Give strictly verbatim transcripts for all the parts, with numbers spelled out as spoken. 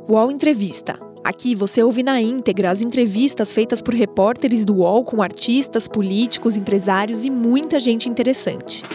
U O L Entrevista. Aqui você ouve na íntegra as entrevistas feitas por repórteres do U O L com artistas, políticos, empresários e muita gente interessante.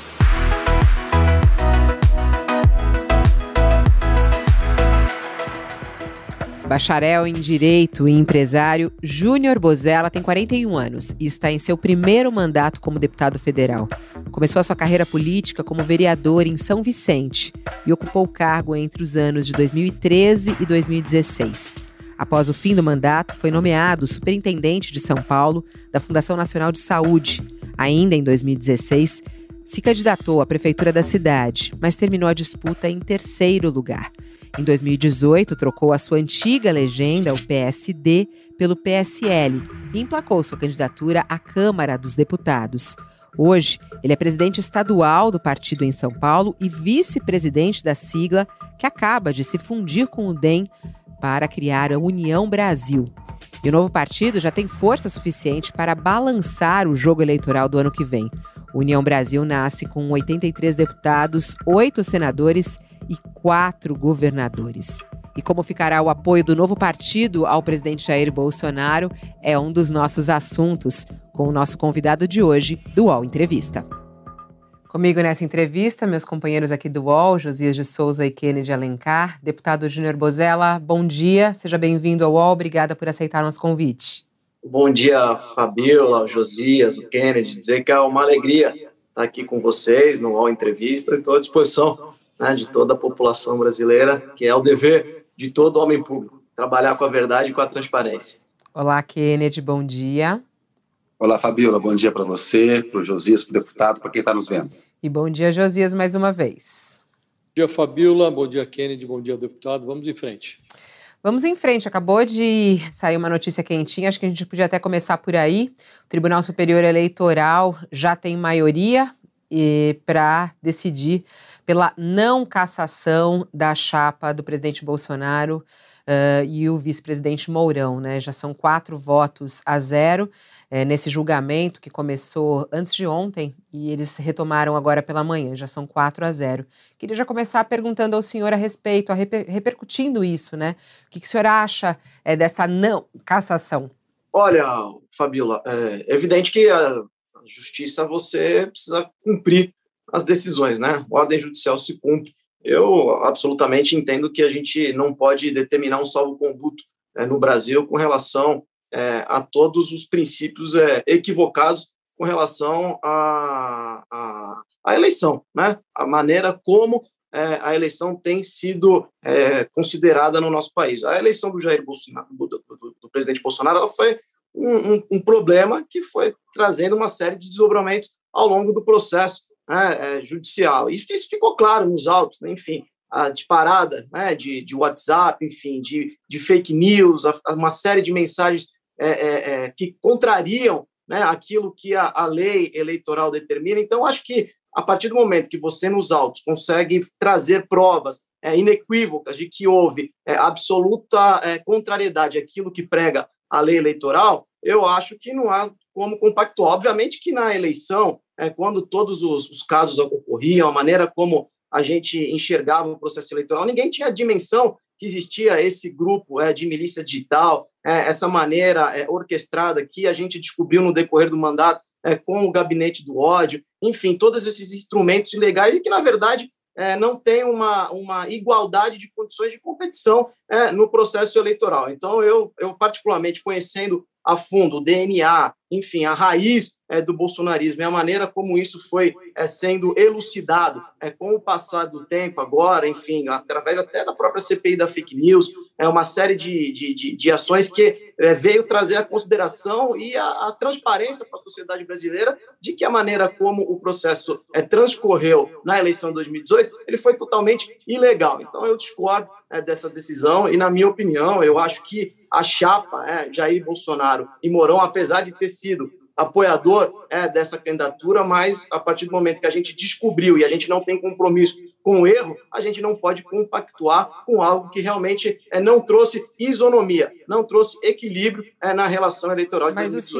Bacharel em Direito e empresário, Júnior Bozella tem quarenta e um anos e está em seu primeiro mandato como deputado federal. Começou a sua carreira política como vereador em São Vicente e ocupou o cargo entre os anos de dois mil e treze e dois mil e dezesseis. Após o fim do mandato, foi nomeado superintendente de São Paulo da Fundação Nacional de Saúde. Ainda em dois mil e dezesseis, se candidatou à prefeitura da cidade, mas terminou a disputa em terceiro lugar. Em dois mil e dezoito, trocou a sua antiga legenda, o P S D, pelo P S L e emplacou sua candidatura à Câmara dos Deputados. Hoje, ele é presidente estadual do partido em São Paulo e vice-presidente da sigla, que acaba de se fundir com o D E M para criar a União Brasil. E o novo partido já tem força suficiente para balançar o jogo eleitoral do ano que vem. O União Brasil nasce com oitenta e três deputados, oito senadores e quatro governadores. E como ficará o apoio do novo partido ao presidente Jair Bolsonaro é um dos nossos assuntos com o nosso convidado de hoje do U O L Entrevista. Comigo nessa entrevista, meus companheiros aqui do U O L, Josias de Souza e Kennedy Alencar. Deputado Júnior Bozella, bom dia, seja bem-vindo ao U O L, obrigada por aceitar nosso convite. Bom dia, Fabiola, o Josias, o Kennedy, dizer que é uma alegria estar aqui com vocês no U O L Entrevista. Estou à disposição, né, de toda a população brasileira, que é o dever de todo homem público, trabalhar com a verdade e com a transparência. Olá, Kennedy, bom dia. Olá, Fabiola, bom dia para você, para o Josias, para o deputado, para quem está nos vendo. E bom dia, Josias, mais uma vez. Bom dia, Fabiola, bom dia, Kennedy, bom dia, deputado. Vamos em frente. Vamos em frente, acabou de sair uma notícia quentinha, acho que a gente podia até começar por aí. O Tribunal Superior Eleitoral já tem maioria para decidir pela não cassação da chapa do presidente Bolsonaro uh, e o vice-presidente Mourão, né? Já são quatro votos a zero é, nesse julgamento que começou antes de ontem e eles retomaram agora pela manhã, já são quatro a zero. Queria já começar perguntando ao senhor a respeito, a reper, repercutindo isso, né? O que, que o senhor acha é, dessa não cassação? Olha, Fabiola, é evidente que a justiça você precisa cumprir as decisões, né? A ordem judicial se cumpre. Eu absolutamente entendo que a gente não pode determinar um salvo-conduto é, no Brasil com relação é, a todos os princípios é, equivocados com relação à a, a, a eleição, né? A maneira como é, a eleição tem sido é, considerada no nosso país. A eleição do Jair Bolsonaro, do, do, do presidente Bolsonaro, ela foi um, um, um problema que foi trazendo uma série de desdobramentos ao longo do processo É, é, judicial. E isso ficou claro nos autos, né? Enfim, a disparada, né, de, de WhatsApp, enfim, de, de fake news, a, a uma série de mensagens é, é, é, que contrariam, né, aquilo que a, a lei eleitoral determina. Então, acho que a partir do momento que você, nos autos, consegue trazer provas é, inequívocas de que houve é, absoluta é, contrariedade àquilo que prega a lei eleitoral, eu acho que não há como compactuar. Obviamente que na eleição, é, quando todos os, os casos ocorriam, a maneira como a gente enxergava o processo eleitoral, ninguém tinha a dimensão que existia esse grupo é, de milícia digital, é, essa maneira é, orquestrada que a gente descobriu no decorrer do mandato é, com o gabinete do ódio, enfim, todos esses instrumentos ilegais e que, na verdade, é, não tem uma, uma igualdade de condições de competição é, no processo eleitoral. Então, eu, eu particularmente, conhecendo a fundo o D N A, enfim, a raiz é, do bolsonarismo e a maneira como isso foi é, sendo elucidado é, com o passar do tempo agora, enfim, através até da própria C P I da fake news, é uma série de, de, de, de ações que é, veio trazer a consideração e a, a transparência para a sociedade brasileira de que a maneira como o processo é, transcorreu na eleição de dois mil e dezoito, ele foi totalmente ilegal. Então, eu discordo é, dessa decisão e, na minha opinião, eu acho que a chapa é, Jair Bolsonaro e Mourão, apesar de ter sido apoiador é, dessa candidatura, mas a partir do momento que a gente descobriu e a gente não tem compromisso com o erro, a gente não pode compactuar com algo que realmente é, não trouxe isonomia, não trouxe equilíbrio é, na relação eleitoral de mas dois mil e dezoito. O senhor,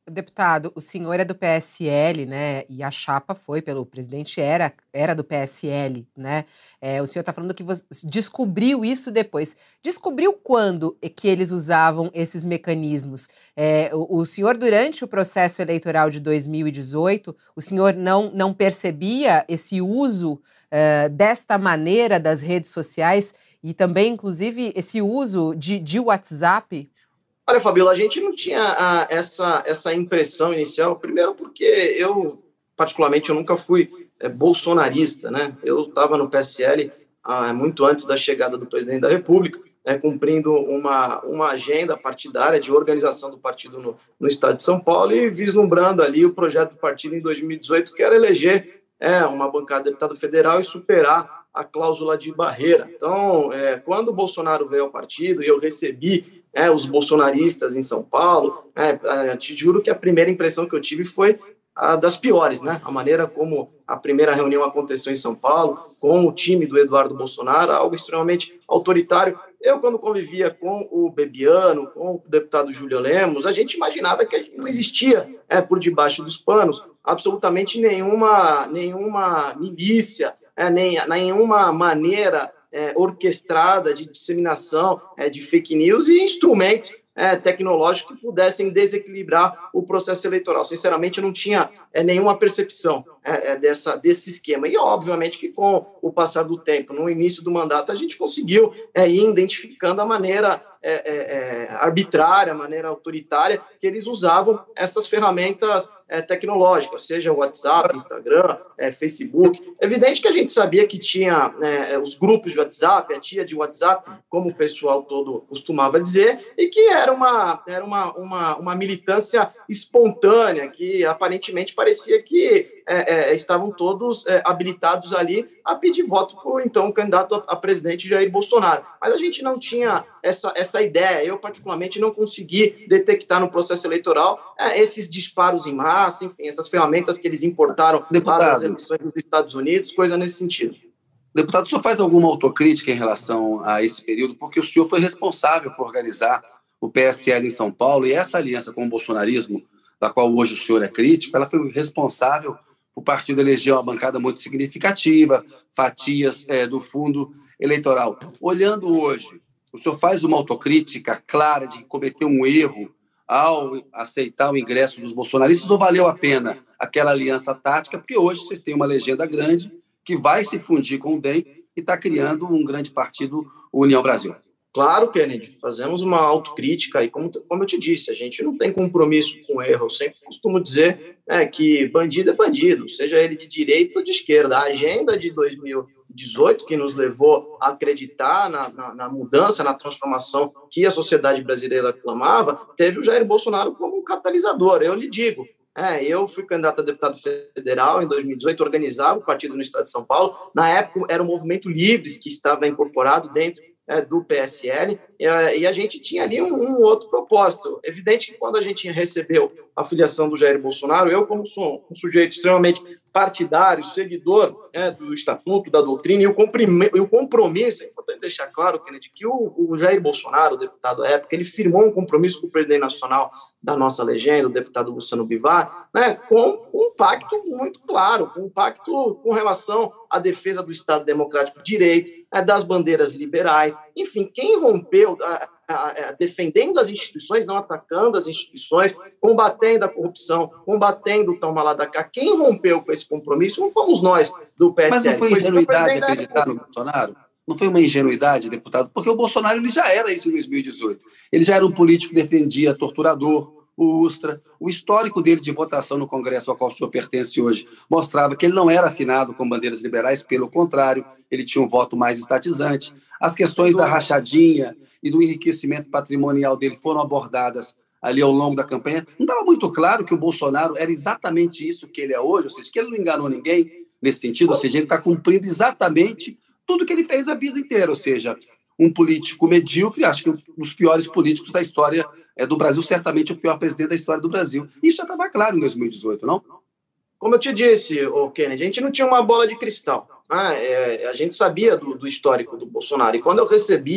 Deputado, o senhor é do P S L, né? E a chapa foi pelo presidente, era, era do P S L, né? É, o senhor está falando que você descobriu isso depois. Descobriu quando é que eles usavam esses mecanismos? É, o, o senhor, durante o processo eleitoral de dois mil e dezoito, o senhor não, não percebia esse uso é, desta maneira das redes sociais e também, inclusive, esse uso de, de WhatsApp? Olha, Fabiola, a gente não tinha a, essa, essa impressão inicial, primeiro porque eu, particularmente, eu nunca fui é, bolsonarista, né? Eu estava no P S L ah, muito antes da chegada do presidente da República, né, cumprindo uma, uma agenda partidária de organização do partido no, no estado de São Paulo e vislumbrando ali o projeto do partido em dois mil e dezoito, que era eleger é, uma bancada de deputado federal e superar a cláusula de barreira. Então, é, quando o Bolsonaro veio ao partido e eu recebi É, os bolsonaristas em São Paulo, é, te juro que a primeira impressão que eu tive foi a das piores, né? A maneira como a primeira reunião aconteceu em São Paulo, com o time do Eduardo Bolsonaro, algo extremamente autoritário. Eu, quando convivia com o Bebiano, com o deputado Júlio Lemos, a gente imaginava que não existia, é, por debaixo dos panos, absolutamente nenhuma, nenhuma milícia, é, nem, nenhuma maneira É, orquestrada de disseminação é, de fake news e instrumentos é, tecnológicos que pudessem desequilibrar o processo eleitoral. Sinceramente, eu não tinha é, nenhuma percepção é, é, dessa, desse esquema. E, obviamente, que com o passar do tempo, no início do mandato, a gente conseguiu é, ir identificando a maneira é, é, é, arbitrária, a maneira autoritária que eles usavam essas ferramentas é, tecnológicas, seja o WhatsApp, Instagram, é, Facebook. É evidente que a gente sabia que tinha é, os grupos de WhatsApp, a tia de WhatsApp, como o pessoal todo costumava dizer, e que era uma, era uma, uma, uma militância espontânea, que aparentemente parecia que é, é, estavam todos é, habilitados ali a pedir voto para o então candidato a, a presidente Jair Bolsonaro. Mas a gente não tinha essa, essa ideia. Eu, particularmente, não consegui detectar no processo eleitoral é, esses disparos em massa, enfim, essas ferramentas que eles importaram Deputado, para as eleições dos Estados Unidos, coisa nesse sentido. Deputado, o senhor faz alguma autocrítica em relação a esse período? Porque o senhor foi responsável por organizar o P S L em São Paulo e essa aliança com o bolsonarismo, da qual hoje o senhor é crítico, ela foi responsável o partido elegeu uma bancada muito significativa, fatias é, do fundo eleitoral. Olhando hoje, o senhor faz uma autocrítica clara de que cometeu um erro ao aceitar o ingresso dos bolsonaristas ou valeu a pena aquela aliança tática? Porque hoje vocês têm uma legenda grande que vai se fundir com o D E M e está criando um grande partido, o União Brasil. Claro, Kennedy, fazemos uma autocrítica e, como, como eu te disse, a gente não tem compromisso com erro. Eu sempre costumo dizer é, que bandido é bandido, seja ele de direita ou de esquerda. A agenda de dois mil e dezoito, que nos levou a acreditar na, na, na mudança, na transformação que a sociedade brasileira clamava, teve o Jair Bolsonaro como um catalisador. Eu lhe digo, É, eu fui candidato a deputado federal em dois mil e dezoito, organizava o partido no estado de São Paulo. Na época, era o Movimento Livres que estava incorporado dentro é, do P S L, e, e a gente tinha ali um, um outro propósito. Evidente que quando a gente recebeu a filiação do Jair Bolsonaro, eu, como sou um sujeito extremamente partidário, seguidor é, do estatuto, da doutrina, e o, e o compromisso, é importante deixar claro, Kennedy, que o, o Jair Bolsonaro, o deputado à época, ele firmou um compromisso com o presidente nacional da nossa legenda, o deputado Luciano Bivar, né, com um pacto muito claro, com um pacto com relação à defesa do Estado Democrático de Direito, é, das bandeiras liberais, enfim, quem rompeu, a, a, a, defendendo as instituições, não atacando as instituições, combatendo a corrupção, combatendo o toma lá da cá, quem rompeu com esse compromisso não fomos nós do P S L. Mas não foi ingenuidade acreditar no Bolsonaro? Não foi uma ingenuidade, deputado? Porque o Bolsonaro ele já era isso em dois mil e dezoito. Ele já era um político que defendia torturador, o Ustra. O histórico dele de votação no Congresso ao qual o senhor pertence hoje mostrava que ele não era afinado com bandeiras liberais, pelo contrário, ele tinha um voto mais estatizante. As questões da rachadinha e do enriquecimento patrimonial dele foram abordadas ali ao longo da campanha. Não estava muito claro que o Bolsonaro era exatamente isso que ele é hoje, ou seja, que ele não enganou ninguém nesse sentido, ou seja, ele está cumprindo exatamente tudo que ele fez a vida inteira, ou seja, um político medíocre, acho que um dos piores políticos da história é, do Brasil, certamente o pior presidente da história do Brasil. Isso já estava claro em dois mil e dezoito, não? Como eu te disse, ô Kennedy, a gente não tinha uma bola de cristal. Né? É, a gente sabia do, do histórico do Bolsonaro. E quando eu recebi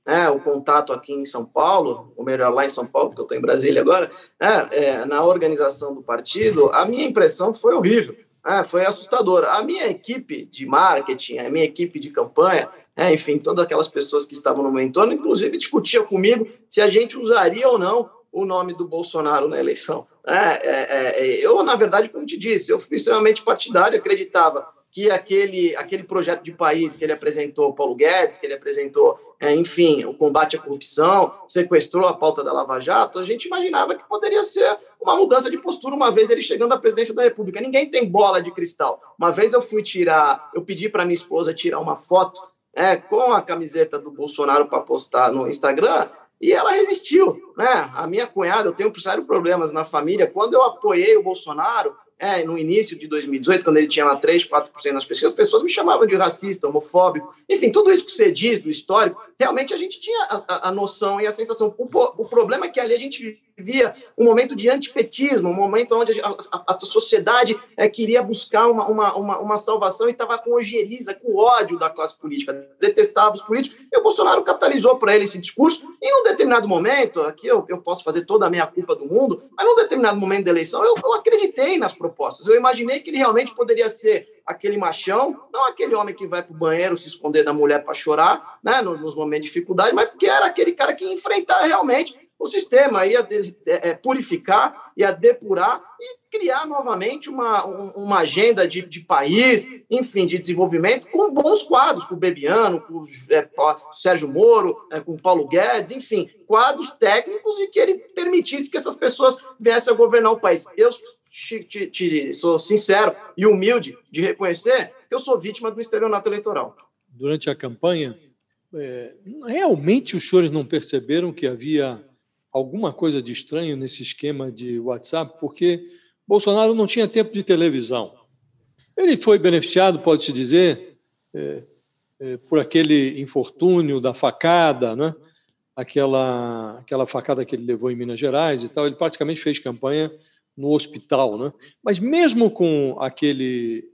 é, o contato aqui em São Paulo, ou melhor, lá em São Paulo, porque eu estou em Brasília agora, é, é, na organização do partido, a minha impressão foi horrível, é, foi assustadora. A minha equipe de marketing, a minha equipe de campanha, é, enfim, todas aquelas pessoas que estavam no meu entorno, inclusive discutiam comigo se a gente usaria ou não o nome do Bolsonaro na eleição. É, é, é, eu, na verdade, como te disse, eu fui extremamente partidário, acreditava que aquele, aquele projeto de país que ele apresentou, Paulo Guedes, que ele apresentou, é, enfim, o combate à corrupção, sequestrou a pauta da Lava Jato, a gente imaginava que poderia ser uma mudança de postura uma vez ele chegando à presidência da República. Ninguém tem bola de cristal. Uma vez eu fui tirar, eu pedi para minha esposa tirar uma foto é, com a camiseta do Bolsonaro para postar no Instagram, e ela resistiu, né? A minha cunhada, eu tenho sérios problemas na família. Quando eu apoiei o Bolsonaro, é, no início de dois mil e dezoito, quando ele tinha lá três, quatro por cento nas pesquisas, as pessoas me chamavam de racista, homofóbico, enfim, tudo isso que você diz do histórico, realmente a gente tinha a, a, a noção e a sensação. O, o problema é que ali a gente via um momento de antipetismo, um momento onde a, a, a sociedade é, queria buscar uma, uma, uma, uma salvação e estava com ojeriza, com ódio da classe política, detestava os políticos, e o Bolsonaro catalisou para ele esse discurso, e num determinado momento, aqui eu, eu posso fazer toda a minha culpa do mundo, mas num determinado momento da eleição eu, eu acreditei nas propostas, eu imaginei que ele realmente poderia ser aquele machão, não aquele homem que vai para o banheiro se esconder da mulher para chorar, né, nos, nos momentos de dificuldade, mas porque era aquele cara que ia enfrentar realmente o sistema, ia de, é, purificar, ia depurar e criar novamente uma, um, uma agenda de, de país, enfim, de desenvolvimento, com bons quadros, com o Bebiano, com o é, Sérgio Moro, é, com o Paulo Guedes, enfim, quadros técnicos e que ele permitisse que essas pessoas viessem a governar o país. Eu te, te, te, sou sincero e humilde de reconhecer que eu sou vítima do estelionato eleitoral. Durante a campanha, é, realmente os senhores não perceberam que havia alguma coisa de estranho nesse esquema de WhatsApp, porque Bolsonaro não tinha tempo de televisão. Ele foi beneficiado, pode-se dizer, é, é, por aquele infortúnio da facada, né? aquela, aquela facada que ele levou em Minas Gerais e tal. Ele praticamente fez campanha no hospital, né? Mas mesmo com aquele,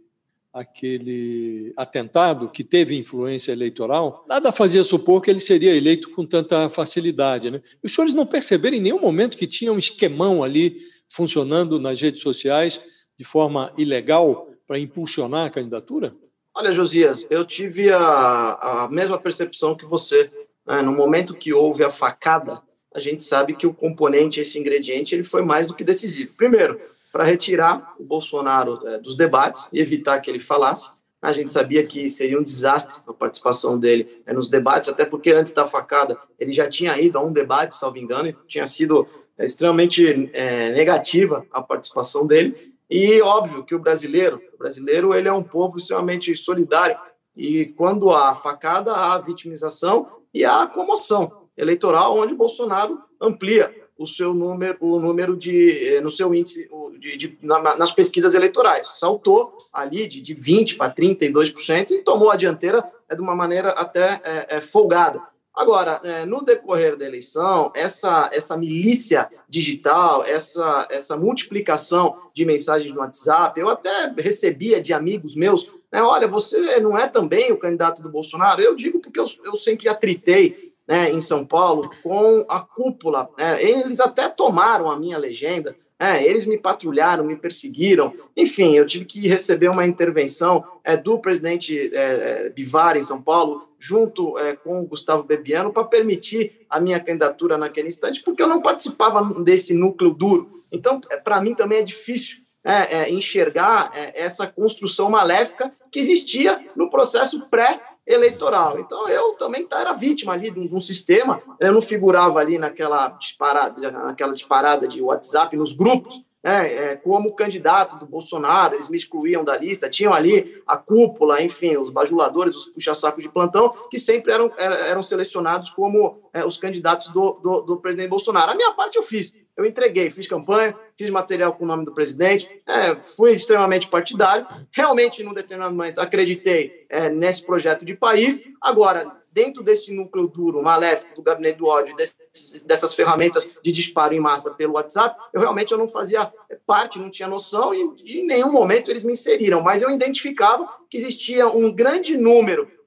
aquele atentado que teve influência eleitoral, nada fazia supor que ele seria eleito com tanta facilidade, né? Os senhores não perceberam em nenhum momento que tinha um esquemão ali funcionando nas redes sociais de forma ilegal para impulsionar a candidatura? Olha, Josias, eu tive a, a mesma percepção que você. Né? No momento que houve a facada, a gente sabe que o componente, esse ingrediente, ele foi mais do que decisivo. Primeiro, para retirar o Bolsonaro é, dos debates e evitar que ele falasse. A gente sabia que seria um desastre a participação dele é, nos debates, até porque antes da facada ele já tinha ido a um debate, salvo engano, e tinha sido é, extremamente é, negativa a participação dele. E óbvio que o brasileiro, o brasileiro ele é um povo extremamente solidário, e quando há facada, há vitimização e há comoção eleitoral, onde Bolsonaro amplia o seu número, o número de, no seu índice, de, de, na, nas pesquisas eleitorais. Saltou ali de, de vinte por cento para trinta e dois por cento e tomou a dianteira é, de uma maneira até é, é, folgada. Agora, é, no decorrer da eleição, essa, essa milícia digital, essa, essa multiplicação de mensagens no WhatsApp, eu até recebia de amigos meus, né, olha, você não é também o candidato do Bolsonaro? Eu digo porque eu, eu sempre atritei, né, em São Paulo com a cúpula. Né, eles até tomaram a minha legenda, né, eles me patrulharam, me perseguiram. Enfim, eu tive que receber uma intervenção é, do presidente é, Bivar em São Paulo, junto é, com o Gustavo Bebiano, para permitir a minha candidatura naquele instante, porque eu não participava desse núcleo duro. Então, para mim também é difícil é, é, enxergar é, essa construção maléfica que existia no processo pré-eleitoral. Então, eu também era vítima ali de um, de um sistema, eu não figurava ali naquela disparada, naquela disparada de WhatsApp, nos grupos, É, é, como candidato do Bolsonaro, eles me excluíam da lista, tinham ali a cúpula, enfim, os bajuladores, os puxa-sacos de plantão, que sempre eram, eram selecionados como é, os candidatos do, do, do presidente Bolsonaro. A minha parte eu fiz, eu entreguei, fiz campanha, fiz material com o nome do presidente, é, fui extremamente partidário, realmente, num determinado momento, acreditei é, nesse projeto de país. Agora, dentro desse núcleo duro, maléfico, do gabinete do ódio, desses, dessas ferramentas de disparo em massa pelo WhatsApp, eu realmente eu não fazia parte, não tinha noção, e em nenhum momento eles me inseriram, mas eu identificava que existia um grande número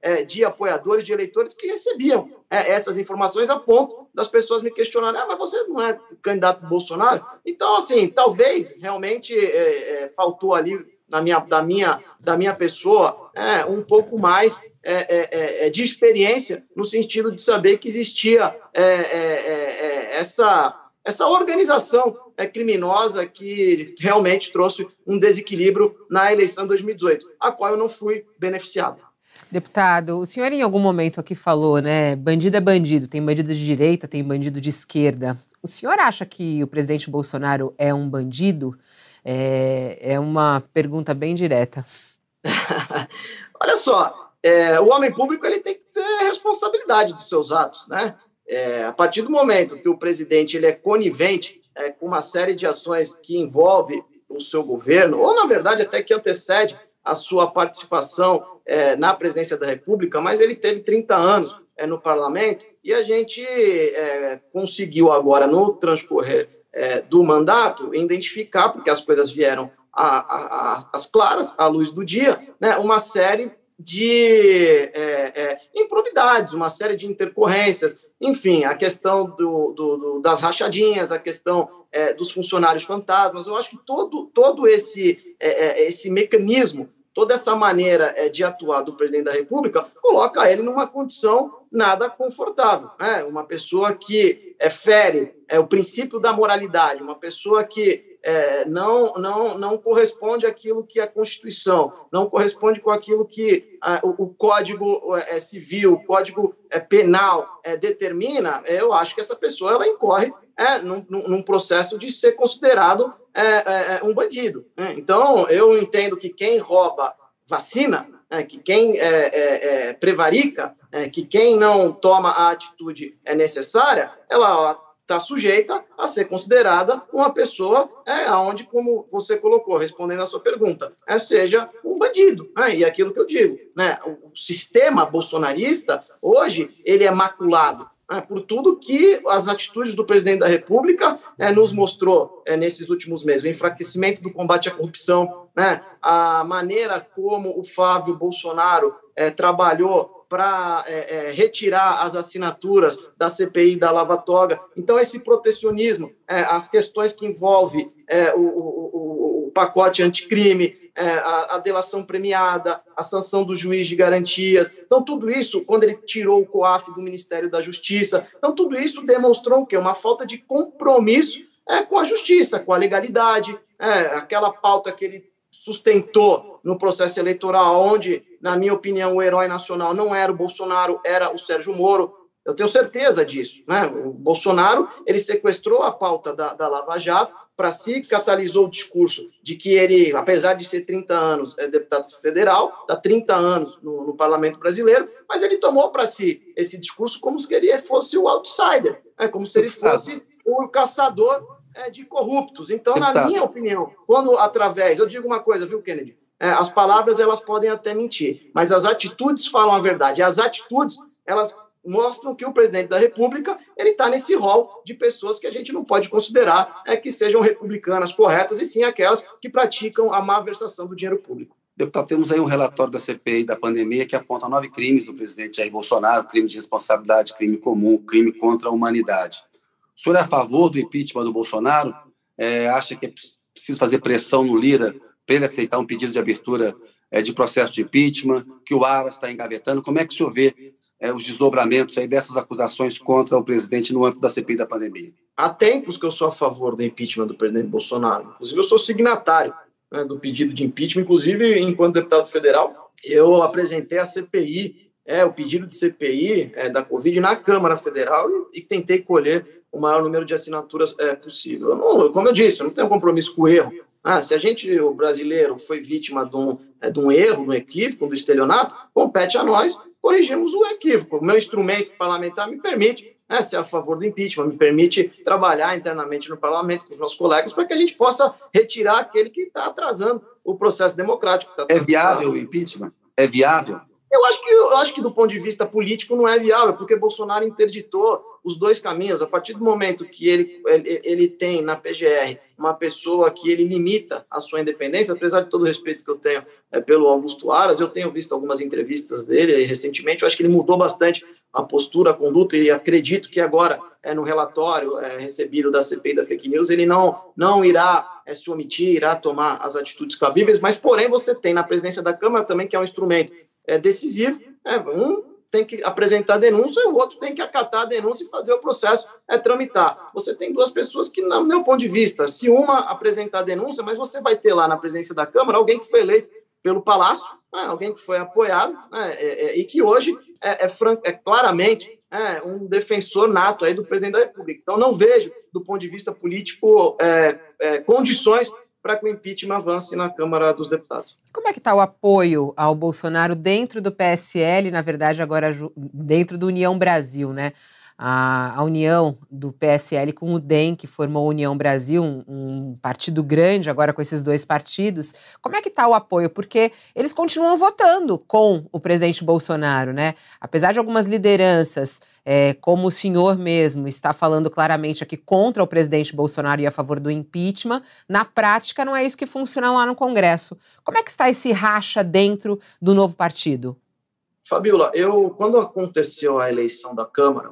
é, de apoiadores, de eleitores que recebiam é, essas informações a ponto das pessoas me questionarem, ah, mas você não é candidato do Bolsonaro? Então, assim, talvez realmente é, é, faltou ali na minha, da, minha, da minha pessoa é, um pouco mais é, é, de experiência no sentido de saber que existia é, é, é, essa... essa organização é, criminosa que realmente trouxe um desequilíbrio na eleição de dois mil e dezoito, a qual eu não fui beneficiado. Deputado, o senhor em algum momento aqui falou, né, bandido é bandido, tem bandido de direita, tem bandido de esquerda. O senhor acha que o presidente Bolsonaro é um bandido? É, é uma pergunta bem direta. Olha só, é, o homem público ele tem que ter responsabilidade dos seus atos, né? É, a partir do momento que o presidente ele é conivente é, com uma série de ações que envolve o seu governo, ou, na verdade, até que antecede a sua participação é, na presidência da República, mas ele teve trinta anos é, no parlamento e a gente é, conseguiu agora, no transcorrer é, do mandato, identificar, porque as coisas vieram às claras, à luz do dia, né, uma série de é, é, improbidades, uma série de intercorrências, enfim, a questão do, do, do, das rachadinhas, a questão é, dos funcionários fantasmas. Eu acho que todo, todo esse, é, esse mecanismo, toda essa maneira é, de atuar do presidente da República coloca ele numa condição nada confortável, né? Uma pessoa que é, fere é, o princípio da moralidade, uma pessoa que É, não, não, não corresponde àquilo que a Constituição, não corresponde com aquilo que a, o, o Código é, Civil, o Código é, Penal é, determina. Eu acho que essa pessoa ela incorre é, num, num processo de ser considerado é, é, um bandido. Né? Então, eu entendo que quem rouba vacina, é, que quem é, é, é, prevarica, é, que quem não toma a atitude é necessária, ela está sujeita a ser considerada uma pessoa é, onde, como você colocou, respondendo a sua pergunta, é, seja um bandido. Né? E aquilo que eu digo, né? O sistema bolsonarista, hoje, ele é maculado né, por tudo que as atitudes do presidente da República é, nos mostrou é, nesses últimos meses. O enfraquecimento do combate à corrupção, né? A maneira como o Flávio Bolsonaro é, trabalhou para é, é, retirar as assinaturas da C P I da Lava Toga. Então, esse protecionismo, é, as questões que envolvem é, o, o, o pacote anticrime, é, a, a delação premiada, a sanção do juiz de garantias. Então, tudo isso, quando ele tirou o COAF do Ministério da Justiça, então, tudo isso demonstrou o quê? Uma falta de compromisso é, com a justiça, com a legalidade, é, aquela pauta que ele sustentou no processo eleitoral, onde, na minha opinião, o herói nacional não era o Bolsonaro, era o Sérgio Moro. Eu tenho certeza disso. Né? O Bolsonaro ele sequestrou a pauta da, da Lava Jato, para si catalisou o discurso de que ele, apesar de ser trinta anos, é deputado federal, está trinta anos no, no Parlamento brasileiro, mas ele tomou para si esse discurso como se ele fosse o outsider, né? Como se ele fosse o caçador É, de corruptos. Então, Deputado. Na minha opinião, quando através... Eu digo uma coisa, viu, Kennedy? É, as palavras, elas podem até mentir, mas as atitudes falam a verdade. E as atitudes, elas mostram que o presidente da República, ele está nesse rol de pessoas que a gente não pode considerar é, que sejam republicanas corretas, e sim aquelas que praticam a malversação do dinheiro público. Deputado, temos aí um relatório da C P I da pandemia que aponta nove crimes do presidente Jair Bolsonaro: crime de responsabilidade, crime comum, crime contra a humanidade. O senhor é a favor do impeachment do Bolsonaro? É, acha que é preciso fazer pressão no Lira para ele aceitar um pedido de abertura é, de processo de impeachment, que o Aras está engavetando? Como é que o senhor vê é, os desdobramentos aí dessas acusações contra o presidente no âmbito da C P I da pandemia? Há tempos que eu sou a favor do impeachment do presidente Bolsonaro. Inclusive, eu sou signatário né, do pedido de impeachment. Inclusive, enquanto deputado federal, eu apresentei a C P I, é, o pedido de C P I é, da Covid na Câmara Federal e, e tentei colher o maior número de assinaturas é, possível. Eu não, como eu disse, eu não tenho compromisso com o erro. Ah, se a gente, o brasileiro, foi vítima de um, é, de um erro, de um equívoco, do estelionato, compete a nós corrigirmos o equívoco. O meu instrumento parlamentar me permite é, ser a favor do impeachment, me permite trabalhar internamente no parlamento com os nossos colegas para que a gente possa retirar aquele que está atrasando o processo democrático. Tá é viável o impeachment? É viável? Eu acho, que, eu acho que, do ponto de vista político, não é viável, porque Bolsonaro interditou os dois caminhos. A partir do momento que ele, ele, ele tem na P G R uma pessoa que ele limita a sua independência, apesar de todo o respeito que eu tenho é, pelo Augusto Aras, eu tenho visto algumas entrevistas dele recentemente, eu acho que ele mudou bastante a postura, a conduta, e acredito que agora, é, no relatório é, recebido da C P I da Fake News, ele não, não irá é, se omitir, irá tomar as atitudes cabíveis, mas, porém, você tem na presidência da Câmara também, que é um instrumento é, decisivo, é, um tem que apresentar denúncia e o outro tem que acatar a denúncia e fazer o processo é, tramitar. Você tem duas pessoas que, no meu ponto de vista, se uma apresentar a denúncia, mas você vai ter lá na presidência da Câmara alguém que foi eleito pelo Palácio, né, alguém que foi apoiado, né, é, é, e que hoje é, é, fran- é claramente é, um defensor nato aí do presidente da República. Então, não vejo, do ponto de vista político, é, é, condições para que o impeachment avance na Câmara dos Deputados. Como é que está o apoio ao Bolsonaro dentro do P S L, na verdade agora dentro do União Brasil, né? A, a união do P S L com o D E M, que formou a União Brasil, um, um partido grande agora com esses dois partidos. Como é que está o apoio? Porque eles continuam votando com o presidente Bolsonaro, né? Apesar de algumas lideranças, é, como o senhor mesmo está falando claramente aqui contra o presidente Bolsonaro e a favor do impeachment, na prática não é isso que funciona lá no Congresso. Como é que está esse racha dentro do novo partido? Fabiola, eu, quando aconteceu a eleição da Câmara,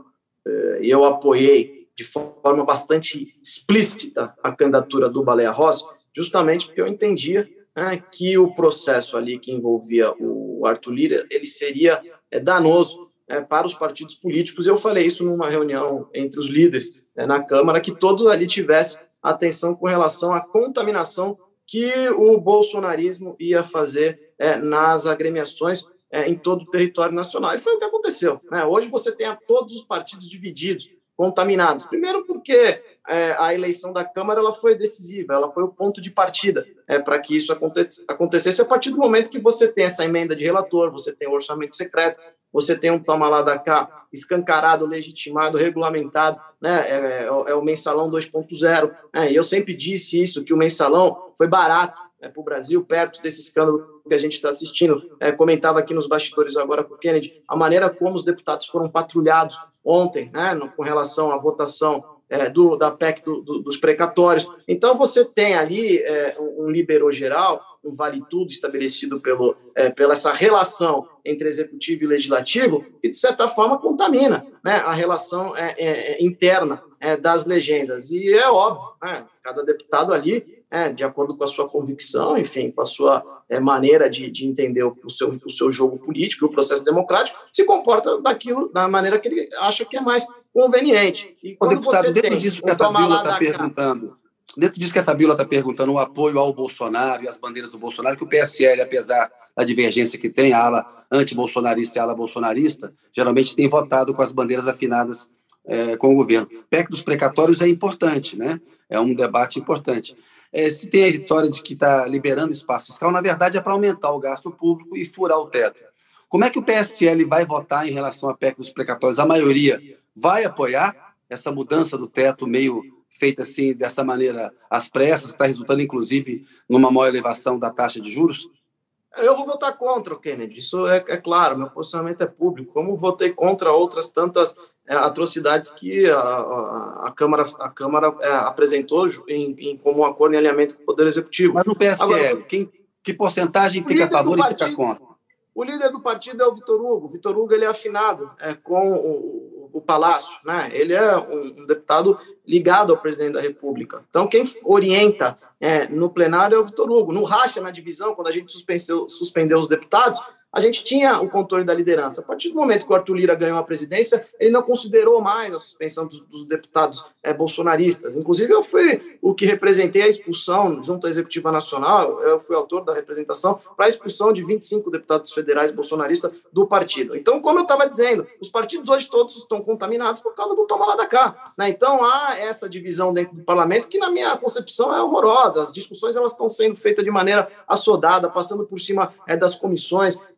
e eu apoiei de forma bastante explícita a candidatura do Baleia Rossi, justamente porque eu entendia, né, que o processo ali que envolvia o Arthur Lira, ele seria é, danoso é, para os partidos políticos. Eu falei isso numa reunião entre os líderes é, na Câmara, que todos ali tivessem atenção com relação à contaminação que o bolsonarismo ia fazer é, nas agremiações É, em todo o território nacional. E foi o que aconteceu, né? Hoje você tem a todos os partidos divididos, contaminados. Primeiro porque é, a eleição da Câmara ela foi decisiva, ela foi o ponto de partida é, para que isso aconte- acontecesse a partir do momento que você tem essa emenda de relator, você tem o orçamento secreto, você tem um toma lá da cá escancarado, legitimado, regulamentado, né? é, é, é o mensalão dois ponto zero. Né? E eu sempre disse isso, que o mensalão foi barato É, para o Brasil, perto desse escândalo que a gente está assistindo. É, comentava aqui nos bastidores agora com o Kennedy, a maneira como os deputados foram patrulhados ontem, né, no, com relação à votação é, do, da P E C do, do, dos precatórios. Então, você tem ali é, um liberou geral, um vale-tudo estabelecido pelo, é, pela essa relação entre executivo e legislativo, que, de certa forma, contamina, né, a relação é, é, interna é, das legendas. E é óbvio, né, cada deputado ali, É, de acordo com a sua convicção, enfim, com a sua é, maneira de, de entender o, o, seu, o seu jogo político, o processo democrático, se comporta daquilo, da maneira que ele acha que é mais conveniente. E o deputado, dentro disso que a Fabiola está perguntando, dentro disso que a Fabiola está perguntando, o apoio ao Bolsonaro e as bandeiras do Bolsonaro, que o P S L, apesar da divergência que tem, a ala anti-bolsonarista e a ala bolsonarista, geralmente tem votado com as bandeiras afinadas é, com o governo. O P E C dos precatórios é importante, né? É um debate importante. É, se tem a história de que está liberando espaço fiscal, na verdade é para aumentar o gasto público e furar o teto. Como é que o P S L vai votar em relação à P E C dos precatórios? A maioria vai apoiar essa mudança do teto meio feita assim, dessa maneira, às pressas, que está resultando, inclusive, numa maior elevação da taxa de juros? Eu vou votar contra, Kennedy, isso é, é claro, meu posicionamento é público, como votei contra outras tantas é, atrocidades que a, a, a Câmara, a Câmara é, apresentou em, em comum acordo em alinhamento com o Poder Executivo. Mas no P S L, Agora, quem, que porcentagem fica a favor e fica contra? O líder do partido é o Vitor Hugo. O Vitor Hugo ele é afinado é, com o, o Palácio, né? Ele é um, um deputado ligado ao presidente da República. Então, quem orienta é, no plenário é o Vitor Hugo. No racha, na divisão, quando a gente suspendeu, suspendeu os deputados, a gente tinha o controle da liderança. A partir do momento que o Arthur Lira ganhou a presidência, ele não considerou mais a suspensão dos, dos deputados é, bolsonaristas. Inclusive, eu fui o que representei a expulsão, junto à Executiva Nacional, eu fui autor da representação para a expulsão de vinte e cinco deputados federais bolsonaristas do partido. Então, como eu estava dizendo, os partidos hoje todos estão contaminados por causa do toma lá da cá. Né? Então, há essa divisão dentro do parlamento que, na minha concepção, é horrorosa. As discussões elas estão sendo feitas de maneira assodada, passando por cima é, das comissões.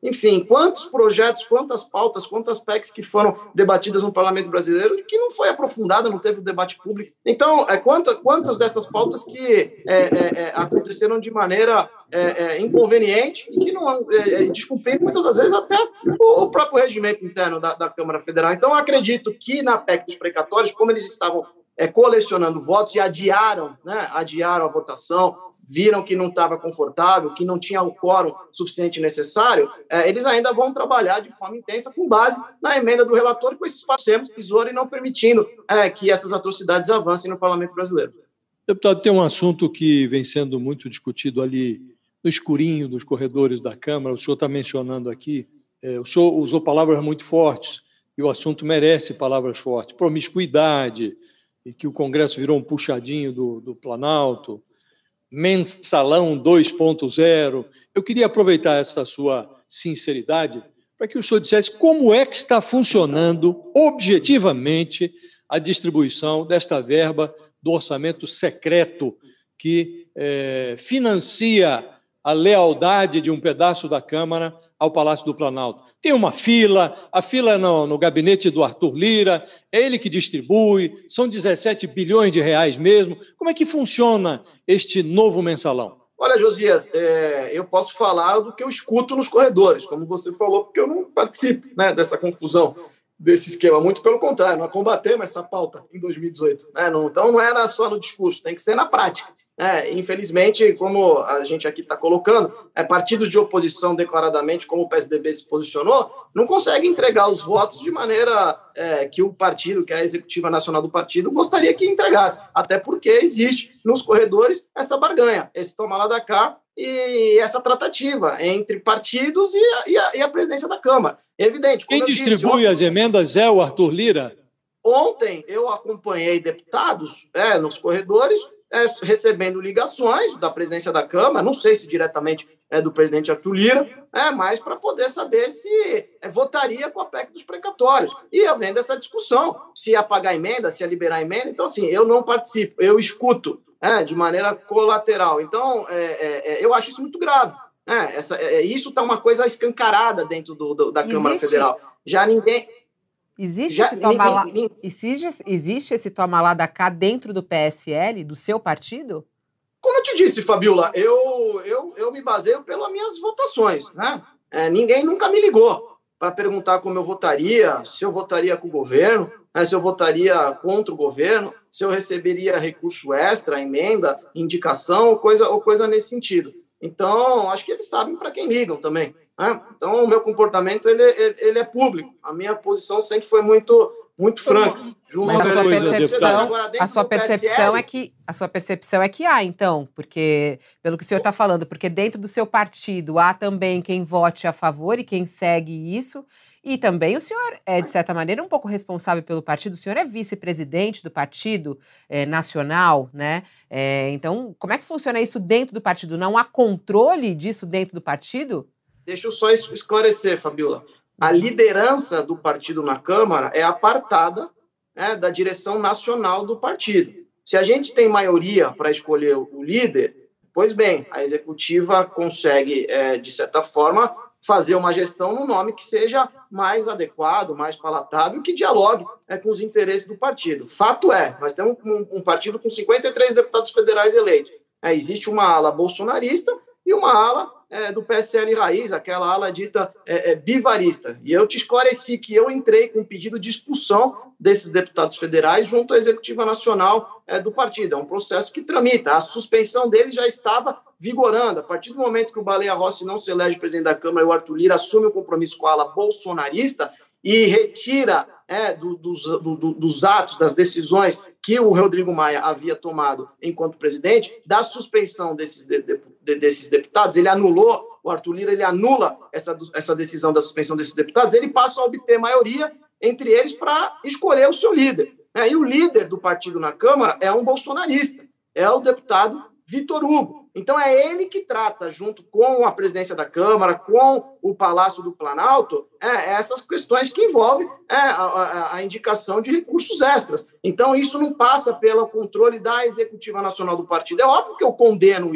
enfim, quantos projetos, quantas pautas, quantas P E Cs que foram debatidas no Parlamento brasileiro e que não foi aprofundada, não teve o debate público. Então, é, quantas, quantas dessas pautas que é, é, é, aconteceram de maneira é, é, inconveniente e que não é, descumprindo muitas das vezes até o, o próprio regimento interno da, da Câmara Federal. Então, eu acredito que na P E C dos precatórios, como eles estavam é, colecionando votos e adiaram, né, adiaram a votação, viram que não estava confortável, que não tinha o quórum suficiente necessário, é, eles ainda vão trabalhar de forma intensa com base na emenda do relator, com esse espaço tesouro e não permitindo é, que essas atrocidades avancem no Parlamento brasileiro. Deputado, tem um assunto que vem sendo muito discutido ali no escurinho dos corredores da Câmara, o senhor está mencionando aqui, é, o senhor usou palavras muito fortes, e o assunto merece palavras fortes, promiscuidade, e que o Congresso virou um puxadinho do, do Planalto, mensalão dois ponto zero. Eu queria aproveitar essa sua sinceridade para que o senhor dissesse como é que está funcionando objetivamente a distribuição desta verba do orçamento secreto que é, financia a lealdade de um pedaço da Câmara ao Palácio do Planalto. Tem uma fila, a fila no, no gabinete do Arthur Lira, é ele que distribui, são dezessete bilhões de reais mesmo. Como é que funciona este novo mensalão? Olha, Josias, é, eu posso falar do que eu escuto nos corredores, como você falou, porque eu não participo, né, dessa confusão, desse esquema. Muito pelo contrário, nós combatemos essa pauta em dois mil e dezoito. Né? Não, então não era só no discurso, tem que ser na prática. É, infelizmente, como a gente aqui está colocando, é, partidos de oposição declaradamente, como o P S D B se posicionou, não conseguem entregar os votos de maneira é, que o partido, que é a executiva nacional do partido, gostaria que entregasse, até porque existe nos corredores essa barganha, esse toma lá da cá e essa tratativa entre partidos e a, e a, e a presidência da Câmara. É evidente. Quem distribui disse, as emendas é o Arthur Lira? Ontem eu acompanhei deputados é, nos corredores, É, recebendo ligações da presidência da Câmara, não sei se diretamente é do presidente Arthur Lira, é, mas para poder saber se é, votaria com a P E C dos precatórios. E havendo essa discussão, se ia pagar emenda, se ia liberar emenda. Então, assim, eu não participo, eu escuto é, de maneira colateral. Então, é, é, eu acho isso muito grave. É, essa, é, isso está uma coisa escancarada dentro do, do, da Existe? Câmara Federal. Já ninguém... Existe, Já, esse toma lá, ninguém, ninguém... existe, existe esse toma lá da cá dentro do P S L, do seu partido? Como eu te disse, Fabiola, eu, eu, eu me baseio pelas minhas votações. Né? É, ninguém nunca me ligou para perguntar como eu votaria, se eu votaria com o governo, né, se eu votaria contra o governo, se eu receberia recurso extra, emenda, indicação, ou coisa, ou coisa nesse sentido. Então, acho que eles sabem para quem ligam também. Né? Então, o meu comportamento ele, ele, ele é público. A minha posição sempre foi muito, muito franca. Mas a sua percepção, a sua percepção é que a sua percepção é que há, então, porque pelo que o senhor está falando, porque dentro do seu partido há também quem vote a favor e quem segue isso. E também o senhor é, de certa maneira, um pouco responsável pelo partido. O senhor é vice-presidente do partido é, nacional, né? É, então, como é que funciona isso dentro do partido? Não há controle disso dentro do partido? Deixa eu só esclarecer, Fabiola. A liderança do partido na Câmara é apartada, né, da direção nacional do partido. Se a gente tem maioria para escolher o líder, pois bem, a executiva consegue, é, de certa forma, fazer uma gestão no nome que seja mais adequado, mais palatável, que dialogue é, com os interesses do partido. Fato é, nós temos um, um partido com cinquenta e três deputados federais eleitos. É, existe uma ala bolsonarista e uma ala é, do P S L Raiz, aquela ala dita é, é, bivarista. E eu te esclareci que eu entrei com um pedido de expulsão desses deputados federais junto à Executiva Nacional é, do partido. É um processo que tramita. A suspensão deles já estava vigorando. A partir do momento que o Baleia Rossi não se elege presidente da Câmara e o Arthur Lira assume o compromisso com a ala bolsonarista e retira é, do, dos, do, dos atos, das decisões que o Rodrigo Maia havia tomado enquanto presidente, da suspensão desses, de, de, desses deputados, ele anulou, o Arthur Lira ele anula essa, essa decisão da suspensão desses deputados, ele passa a obter maioria entre eles para escolher o seu líder. É, e o líder do partido na Câmara é um bolsonarista, é o deputado Vitor Hugo. Então é ele que trata, junto com a presidência da Câmara, com o Palácio do Planalto, é, essas questões que envolvem é, a, a, a indicação de recursos extras. Então isso não passa pelo controle da Executiva Nacional do partido. É óbvio que eu condeno isso.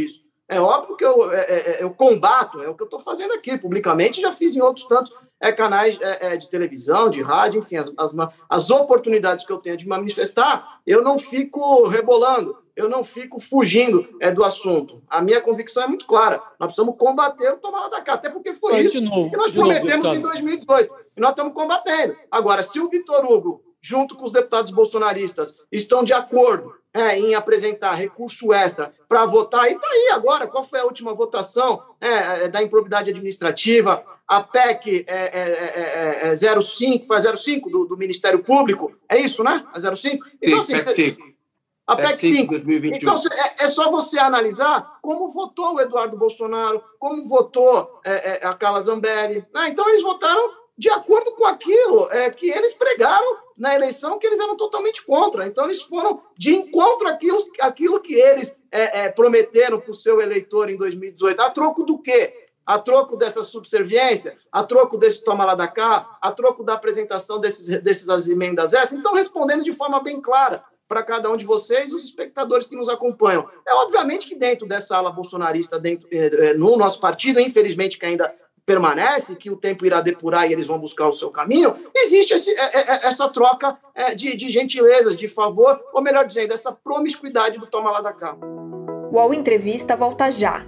É óbvio que eu, é, é, eu combato, é o que eu estou fazendo aqui publicamente, já fiz em outros tantos é, canais é, é, de televisão, de rádio, enfim, as, as, as oportunidades que eu tenho de me manifestar, eu não fico rebolando, eu não fico fugindo é, do assunto. A minha convicção é muito clara, nós precisamos combater o tomar lá da cá, até porque foi Mas, isso novo, que nós prometemos novo, em dois mil e dezoito, e nós estamos combatendo. Agora, se o Vitor Hugo, junto com os deputados bolsonaristas, estão de acordo é, em apresentar recurso extra para votar, e está aí agora, qual foi a última votação é, é, da improbidade administrativa, a P E C é, é, é, é zero cinco, foi a zero cinco do, do Ministério Público, é isso, né? A zero cinco? Então, Sim, assim, P E C cinco. A P E C cinco. Então, é, é só você analisar como votou o Eduardo Bolsonaro, como votou é, é, a Carla Zambelli. Né? Então, eles votaram de acordo com aquilo é, que eles pregaram na eleição, que eles eram totalmente contra. Então, eles foram de encontro àquilo, àquilo que eles é, é, prometeram para o seu eleitor em dois mil e dezoito. A troco do quê? A troco dessa subserviência? A troco desse toma lá da cá? A troco da apresentação desses, dessas emendas essas? Então, respondendo de forma bem clara para cada um de vocês, os espectadores que nos acompanham. É obviamente que dentro dessa ala bolsonarista, dentro, é, no nosso partido, infelizmente que ainda permanece, que o tempo irá depurar e eles vão buscar o seu caminho, existe esse, essa troca de, de gentilezas, de favor, ou melhor dizendo, essa promiscuidade do toma lá da cá. O U O L Entrevista volta já.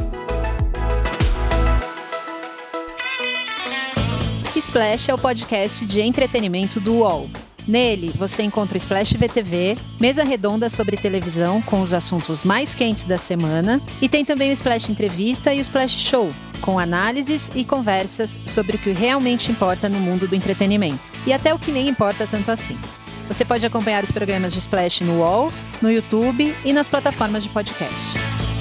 Splash é o podcast de entretenimento do U O L. Nele, você encontra o Splash V T V, mesa redonda sobre televisão com os assuntos mais quentes da semana, e tem também o Splash Entrevista e o Splash Show, com análises e conversas sobre o que realmente importa no mundo do entretenimento, e até o que nem importa tanto assim. Você pode acompanhar os programas de Splash no U O L, no YouTube e nas plataformas de podcast.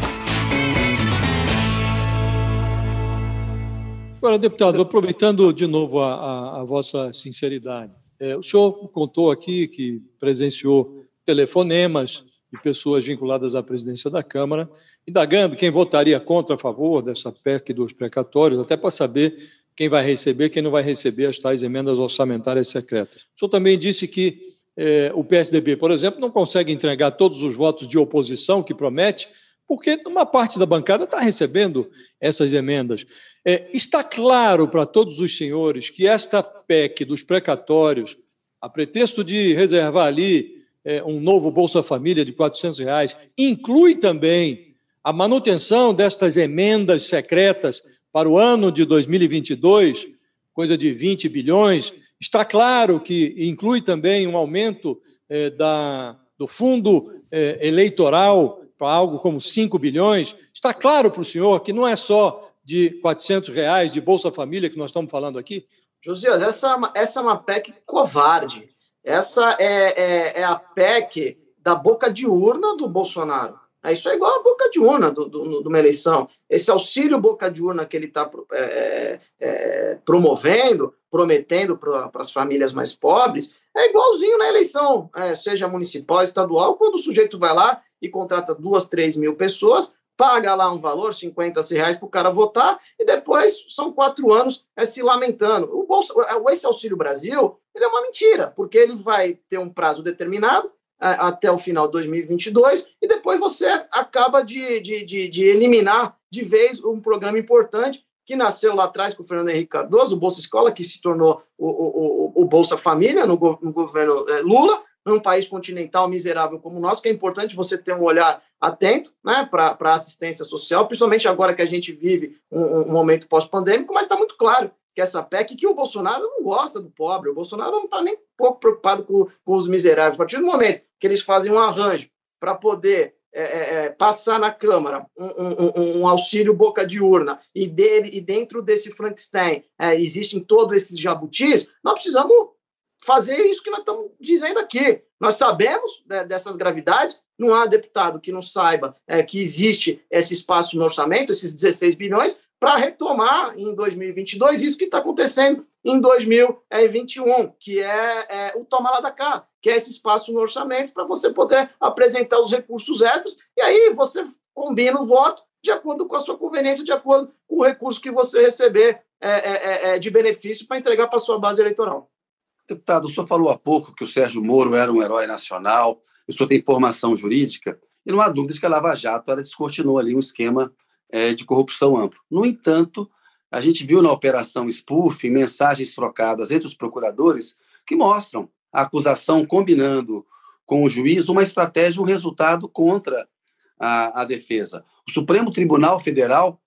Agora, deputado, aproveitando de novo a, a, a vossa sinceridade, É, o senhor contou aqui que presenciou telefonemas de pessoas vinculadas à presidência da Câmara, indagando quem votaria contra, a favor dessa P E C dos precatórios, até para saber quem vai receber, quem não vai receber as tais emendas orçamentárias secretas. O senhor também disse que é, o P S D B, por exemplo, não consegue entregar todos os votos de oposição que promete, porque uma parte da bancada está recebendo essas emendas. É, está claro para todos os senhores que esta P E C dos precatórios, a pretexto de reservar ali é, um novo Bolsa Família de quatrocentos reais, inclui também a manutenção destas emendas secretas para o ano de dois mil e vinte e dois, coisa de vinte bilhões. Está claro que inclui também um aumento é, da, do fundo é, eleitoral para algo como cinco bilhões. Está claro para o senhor que não é só de quatrocentos reais de Bolsa Família que nós estamos falando aqui? Josias, essa, essa é uma P E C covarde. Essa é, é, é a P E C da boca de urna do Bolsonaro. Isso é igual a boca de urna do, do, de uma eleição. Esse auxílio boca de urna que ele está é, é, promovendo, prometendo para as famílias mais pobres, é igualzinho na eleição, é, seja municipal, estadual, quando o sujeito vai lá e contrata duas, três mil pessoas, paga lá um valor, cinquenta reais para o cara votar, e depois são quatro anos é, se lamentando. O Bolsa, esse Auxílio Brasil, ele é uma mentira, porque ele vai ter um prazo determinado, é, até o final de dois mil e vinte e dois, e depois você acaba de, de, de, de eliminar de vez um programa importante que nasceu lá atrás com o Fernando Henrique Cardoso, o Bolsa Escola, que se tornou o, o, o, o Bolsa Família no, no governo é, Lula, num país continental miserável como o nosso, que é importante você ter um olhar atento, né, para a assistência social, principalmente agora que a gente vive um, um momento pós-pandêmico, mas está muito claro que essa P E C, que o Bolsonaro não gosta do pobre, o Bolsonaro não está nem um pouco preocupado com, com os miseráveis. A partir do momento que eles fazem um arranjo para poder é, é, passar na Câmara um, um, um auxílio boca de urna, e, dele, e dentro desse Frankenstein é, existem todos esses jabutis, nós precisamos fazer isso que nós estamos dizendo aqui. Nós sabemos né, dessas gravidades, não há deputado que não saiba é, que existe esse espaço no orçamento, esses dezesseis bilhões, para retomar em dois mil e vinte e dois isso que está acontecendo em dois mil e vinte e um, que é, é o toma lá da cá, que é esse espaço no orçamento para você poder apresentar os recursos extras, e aí você combina o voto de acordo com a sua conveniência, de acordo com o recurso que você receber é, é, é, de benefício para entregar para a sua base eleitoral. Deputado, o senhor falou há pouco que o Sérgio Moro era um herói nacional, o senhor tem formação jurídica, E não há dúvida de que a Lava Jato ela descortinou ali um esquema é, de corrupção amplo. No entanto, a gente viu na operação Spoof mensagens trocadas entre os procuradores que mostram a acusação combinando com o juiz uma estratégia, um resultado contra a, a defesa. O Supremo Tribunal Federal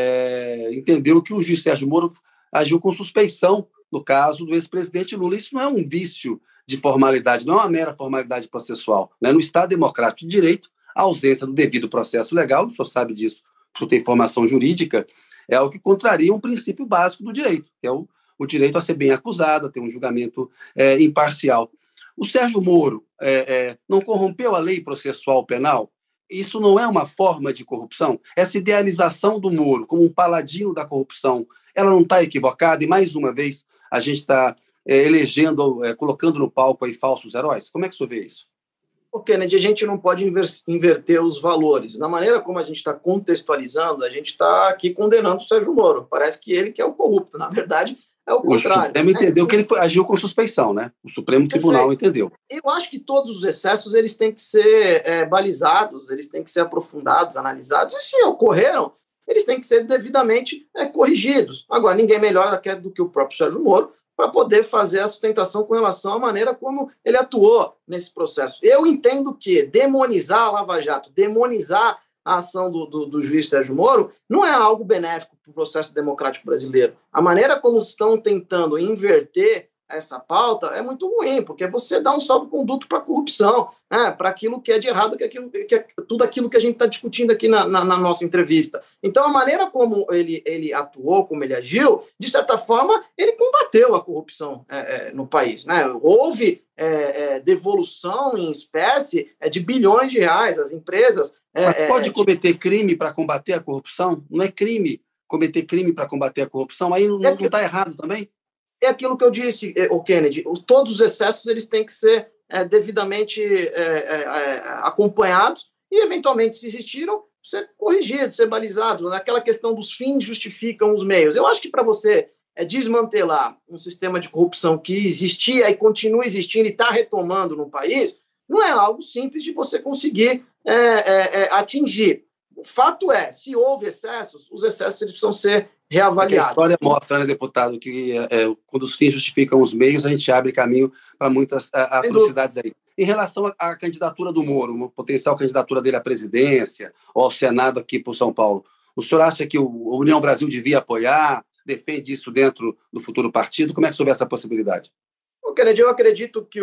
é, entendeu que o juiz Sérgio Moro agiu com suspeição no caso do ex-presidente Lula. Isso não é um vício de formalidade, não é uma mera formalidade processual. Né? No Estado Democrático de Direito, a ausência do devido processo legal, o senhor sabe disso, por ter formação jurídica, é o que contraria um princípio básico do direito, que é o, o direito a ser bem acusado, a ter um julgamento é, imparcial. O Sérgio Moro é, é, não corrompeu a lei processual penal? Isso não é uma forma de corrupção? Essa idealização do Moro como um paladino da corrupção, ela não está equivocada? E, mais uma vez, a gente está é, elegendo, é, colocando no palco aí falsos heróis? Como é que o senhor vê isso? O Kennedy, a gente não pode inverter os valores. Na maneira como a gente está contextualizando, a gente está aqui condenando o Sérgio Moro. Parece que ele que é o corrupto. Na verdade, é o contrário. O Supremo entendeu que ele foi, agiu com suspeição, né? O Supremo Tribunal entendeu. Eu acho que todos os excessos eles têm que ser é, balizados, eles têm que ser aprofundados, analisados, e se ocorreram, eles têm que ser devidamente é, corrigidos. Agora, ninguém melhor do que o próprio Sérgio Moro para poder fazer a sustentação com relação à maneira como ele atuou nesse processo. Eu entendo que demonizar a Lava Jato, demonizar a ação do, do, do juiz Sérgio Moro, não é algo benéfico para o processo democrático brasileiro. A maneira como estão tentando inverter essa pauta é muito ruim, porque você dá um salvo-conduto para a corrupção, né, para aquilo que é de errado, que é, aquilo, que é tudo aquilo que a gente está discutindo aqui na, na, na nossa entrevista. Então, a maneira como ele, ele atuou, como ele agiu, de certa forma, ele combateu a corrupção é, é, no país. Né? Houve é, é, devolução em espécie é, de bilhões de reais às empresas. É, Mas pode é, cometer crime para combater a corrupção? Não é crime cometer crime para combater a corrupção? Aí não está errado também? É aquilo que eu disse, o Kennedy, todos os excessos eles têm que ser é, devidamente é, é, é, acompanhados e, eventualmente, se existiram, ser corrigidos, ser balizados. Aquela questão dos fins justificam os meios. Eu acho que para você é, desmantelar um sistema de corrupção que existia e continua existindo e está retomando no país, não é algo simples de você conseguir é, é, é, atingir. O fato é, se houve excessos, os excessos eles precisam ser reavaliados. A história mostra, né, deputado, que é, quando os fins justificam os meios, a gente abre caminho para muitas a, atrocidades aí. Em relação à, à candidatura do Moro, uma potencial candidatura dele à presidência ou ao Senado aqui por São Paulo, o senhor acha que o a União Brasil devia apoiar, defende isso dentro do futuro partido? Como é que você vê essa possibilidade? Ô, Kennedy, eu acredito que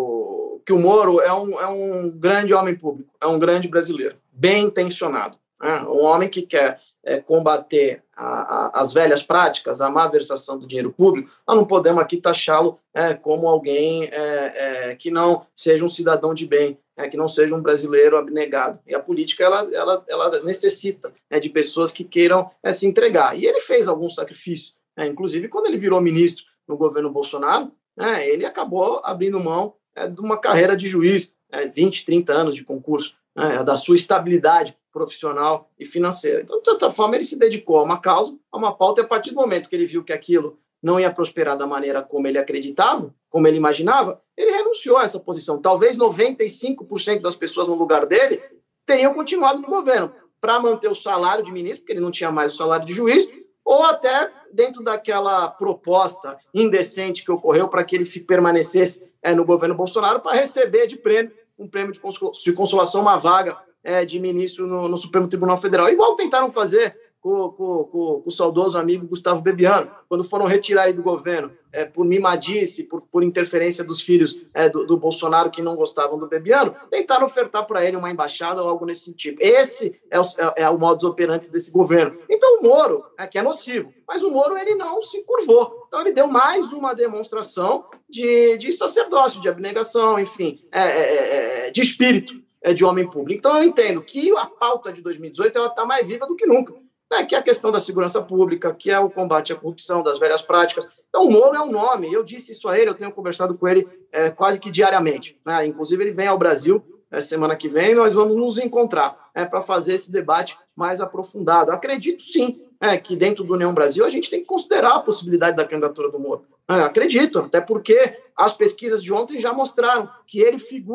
o, que o Moro é um, é um grande homem público, é um grande brasileiro, bem intencionado. Né? Um homem que quer é, combater a, a, as velhas práticas, a má versação do dinheiro público. Nós não podemos aqui taxá-lo é, como alguém é, é, que não seja um cidadão de bem, é, que não seja um brasileiro abnegado. E a política ela, ela, ela necessita é, de pessoas que queiram é, se entregar. E ele fez alguns sacrifícios, é, inclusive quando ele virou ministro no governo Bolsonaro, é, ele acabou abrindo mão é, de uma carreira de juiz, é, vinte, trinta anos de concurso, é, da sua estabilidade profissional e financeira. Então, de certa forma, ele se dedicou a uma causa, a uma pauta, e a partir do momento que ele viu que aquilo não ia prosperar da maneira como ele acreditava, como ele imaginava, ele renunciou a essa posição. Talvez noventa e cinco por cento das pessoas no lugar dele teriam continuado no governo para manter o salário de ministro, porque ele não tinha mais o salário de juiz, ou até dentro daquela proposta indecente que ocorreu para que ele permanecesse é, no governo Bolsonaro para receber de prêmio, um prêmio de consolação, uma vaga É, de ministro no, no Supremo Tribunal Federal. Igual tentaram fazer com, com, com, com o saudoso amigo Gustavo Bebiano, quando foram retirar ele do governo é, por mimadice, por, por interferência dos filhos é, do, do Bolsonaro que não gostavam do Bebiano, tentaram ofertar para ele uma embaixada ou algo nesse sentido. Esse é o, é, é o modus operandi desse governo. Então o Moro, é, que é nocivo, mas o Moro ele não se curvou. Então ele deu mais uma demonstração de, de sacerdócio, de abnegação, enfim, é, é, é, de espírito de homem público. Então eu entendo que a pauta de dois mil e dezoito ela está mais viva do que nunca, né? Que é a questão da segurança pública, que é o combate à corrupção, das velhas práticas. Então o Moro é um nome, eu disse isso a ele, eu tenho conversado com ele é, quase que diariamente, né? Inclusive ele vem ao Brasil é, semana que vem, nós vamos nos encontrar é, para fazer esse debate mais aprofundado. Acredito sim é, que dentro do União Brasil a gente tem que considerar a possibilidade da candidatura do Moro. É, acredito, até porque as pesquisas de ontem já mostraram que ele figura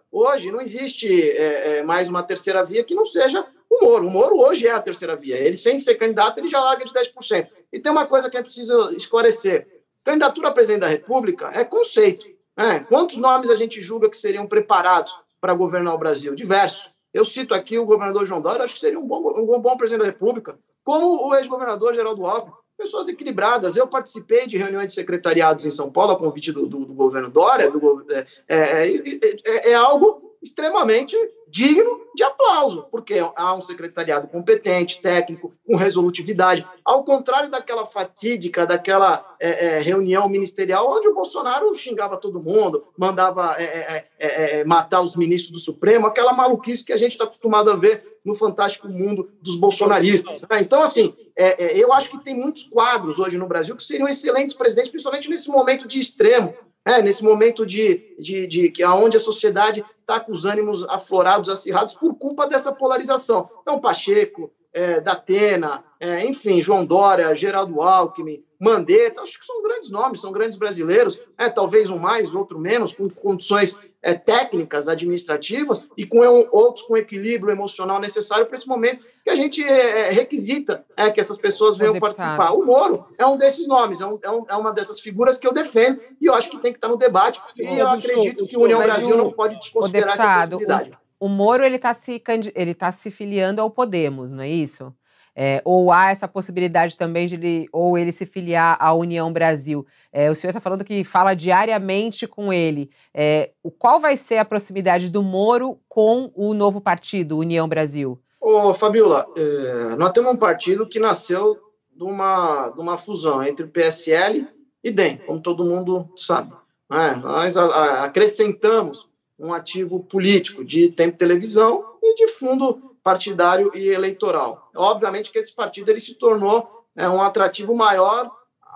Hoje não existe é, é, mais uma terceira via que não seja o Moro. O Moro hoje é a terceira via. Ele, sem ser candidato, ele já larga de dez por cento. E tem uma coisa que é preciso esclarecer. Candidatura a presidente da República é conceito. Né? Quantos nomes a gente julga que seriam preparados para governar o Brasil? Diversos. Eu cito aqui o governador João Dória, acho que seria um bom, um bom presidente da República. Como o ex-governador Geraldo Alckmin. Pessoas equilibradas. Eu participei de reuniões de secretariados em São Paulo a convite do, do, do governo Dória. Do, é, é, é, é algo extremamente digno de aplauso, porque há um secretariado competente, técnico, com resolutividade, ao contrário daquela fatídica, daquela é, é, reunião ministerial onde o Bolsonaro xingava todo mundo, mandava é, é, é, matar os ministros do Supremo, aquela maluquice que a gente está acostumado a ver no fantástico mundo dos bolsonaristas. Né? Então, assim, é, é, eu acho que tem muitos quadros hoje no Brasil que seriam excelentes presidentes, principalmente nesse momento de extremo, É, nesse momento de, de, de, de onde a sociedade está com os ânimos aflorados, acirrados, por culpa dessa polarização. Então, Pacheco, é, Datena, é, enfim, João Dória, Geraldo Alckmin, Mandetta, acho que são grandes nomes, são grandes brasileiros, é, talvez um mais, outro menos, com condições é, técnicas, administrativas, e com outros com equilíbrio emocional necessário para esse momento que a gente é, requisita é, que essas pessoas venham o participar. O Moro é um desses nomes, é, um, é, um, é uma dessas figuras que eu defendo e eu acho que tem que estar no debate, e eu acredito que a União Brasil não pode desconsiderar essa possibilidade. O, o Moro ele está se, ele tá se filiando ao Podemos, não é isso? É, ou há essa possibilidade também de ele, ou ele se filiar à União Brasil. É, o senhor está falando que fala diariamente com ele. É, qual vai ser a proximidade do Moro com o novo partido, União Brasil? Ô, Fabiola, é, nós temos um partido que nasceu de uma, de uma fusão entre P S L e D E M, como todo mundo sabe. É, nós a, a, acrescentamos um ativo político de tempo de televisão e de fundo partidário e eleitoral. Obviamente que esse partido ele se tornou é, um atrativo maior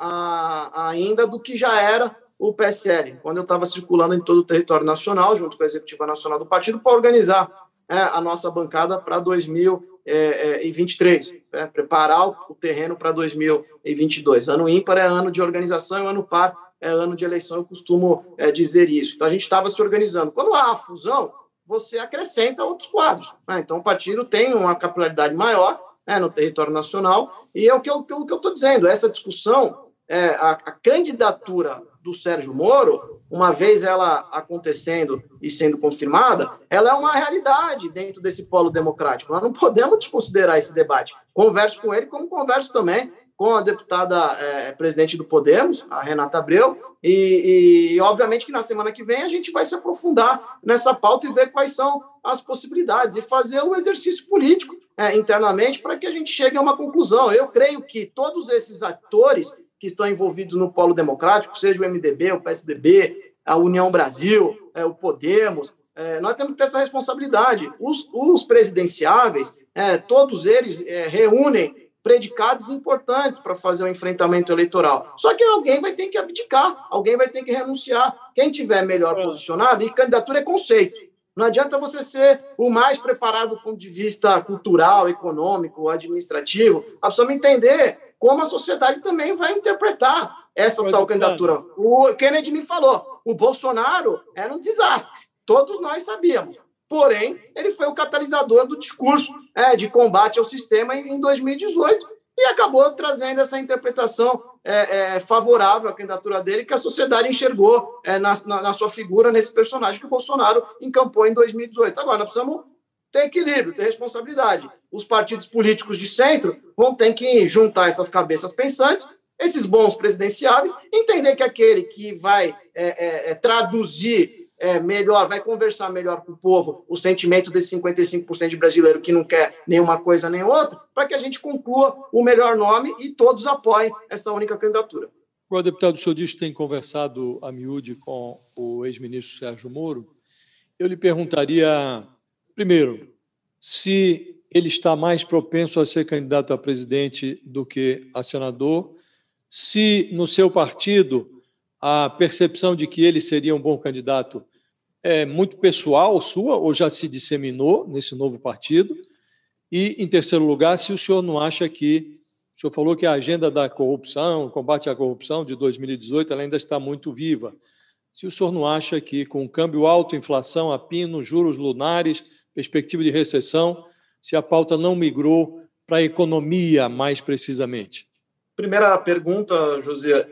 a, ainda do que já era o P S L, quando eu estava circulando em todo o território nacional, junto com a executiva nacional do partido, para organizar é, a nossa bancada para dois mil e vinte e três, é, preparar o terreno para dois mil e vinte e dois. Ano ímpar é ano de organização e ano par é ano de eleição, eu costumo é, dizer isso. Então, a gente estava se organizando. Quando há a fusão, você acrescenta outros quadros. Né? Então, o partido tem uma capilaridade maior né, no território nacional, e é o que eu estou dizendo, essa discussão, é, a, a candidatura do Sérgio Moro, uma vez ela acontecendo e sendo confirmada, ela é uma realidade dentro desse polo democrático. Nós não podemos desconsiderar esse debate. Converso com ele, como converso também com a deputada é, presidente do Podemos, a Renata Abreu, e, e obviamente que na semana que vem a gente vai se aprofundar nessa pauta e ver quais são as possibilidades e fazer o exercício político é, internamente para que a gente chegue a uma conclusão. Eu creio que todos esses atores que estão envolvidos no polo democrático, seja o M D B, o P S D B, a União Brasil, é, o Podemos, é, nós temos que ter essa responsabilidade. Os, os presidenciáveis, é, todos eles é, reúnem predicados importantes para fazer o enfrentamento eleitoral. Só que alguém vai ter que abdicar, alguém vai ter que renunciar. Quem tiver melhor posicionado, e candidatura é conceito. Não adianta você ser o mais preparado do ponto de vista cultural, econômico, administrativo. Nós precisamos entender como a sociedade também vai interpretar essa tal candidatura. O Kennedy me falou, o Bolsonaro era um desastre. Todos nós sabíamos. Porém, ele foi o catalisador do discurso é, de combate ao sistema em, em dois mil e dezoito e acabou trazendo essa interpretação é, é, favorável à candidatura dele que a sociedade enxergou é, na, na, na sua figura, nesse personagem que o Bolsonaro encampou em dois mil e dezoito. Agora, nós precisamos ter equilíbrio, ter responsabilidade. Os partidos políticos de centro vão ter que juntar essas cabeças pensantes, esses bons presidenciáveis, entender que aquele que vai é, é, traduzir É, melhor, vai conversar melhor com o povo, o sentimento desses cinquenta e cinco por cento de brasileiro que não quer nenhuma coisa nem outra, para que a gente conclua o melhor nome e todos apoiem essa única candidatura. O deputado, o senhor disse que tem conversado a miúde com o ex-ministro Sérgio Moro. Eu lhe perguntaria, primeiro, se ele está mais propenso a ser candidato a presidente do que a senador, se no seu partido a percepção de que ele seria um bom candidato é muito pessoal sua ou já se disseminou nesse novo partido? E, em terceiro lugar, se o senhor não acha que... O senhor falou que a agenda da corrupção, o combate à corrupção de dois mil e dezoito, ela ainda está muito viva. se o senhor não acha que, com câmbio alto, inflação a pino, juros lunares, perspectiva de recessão, se a pauta não migrou para a economia, mais precisamente. Primeira pergunta, José,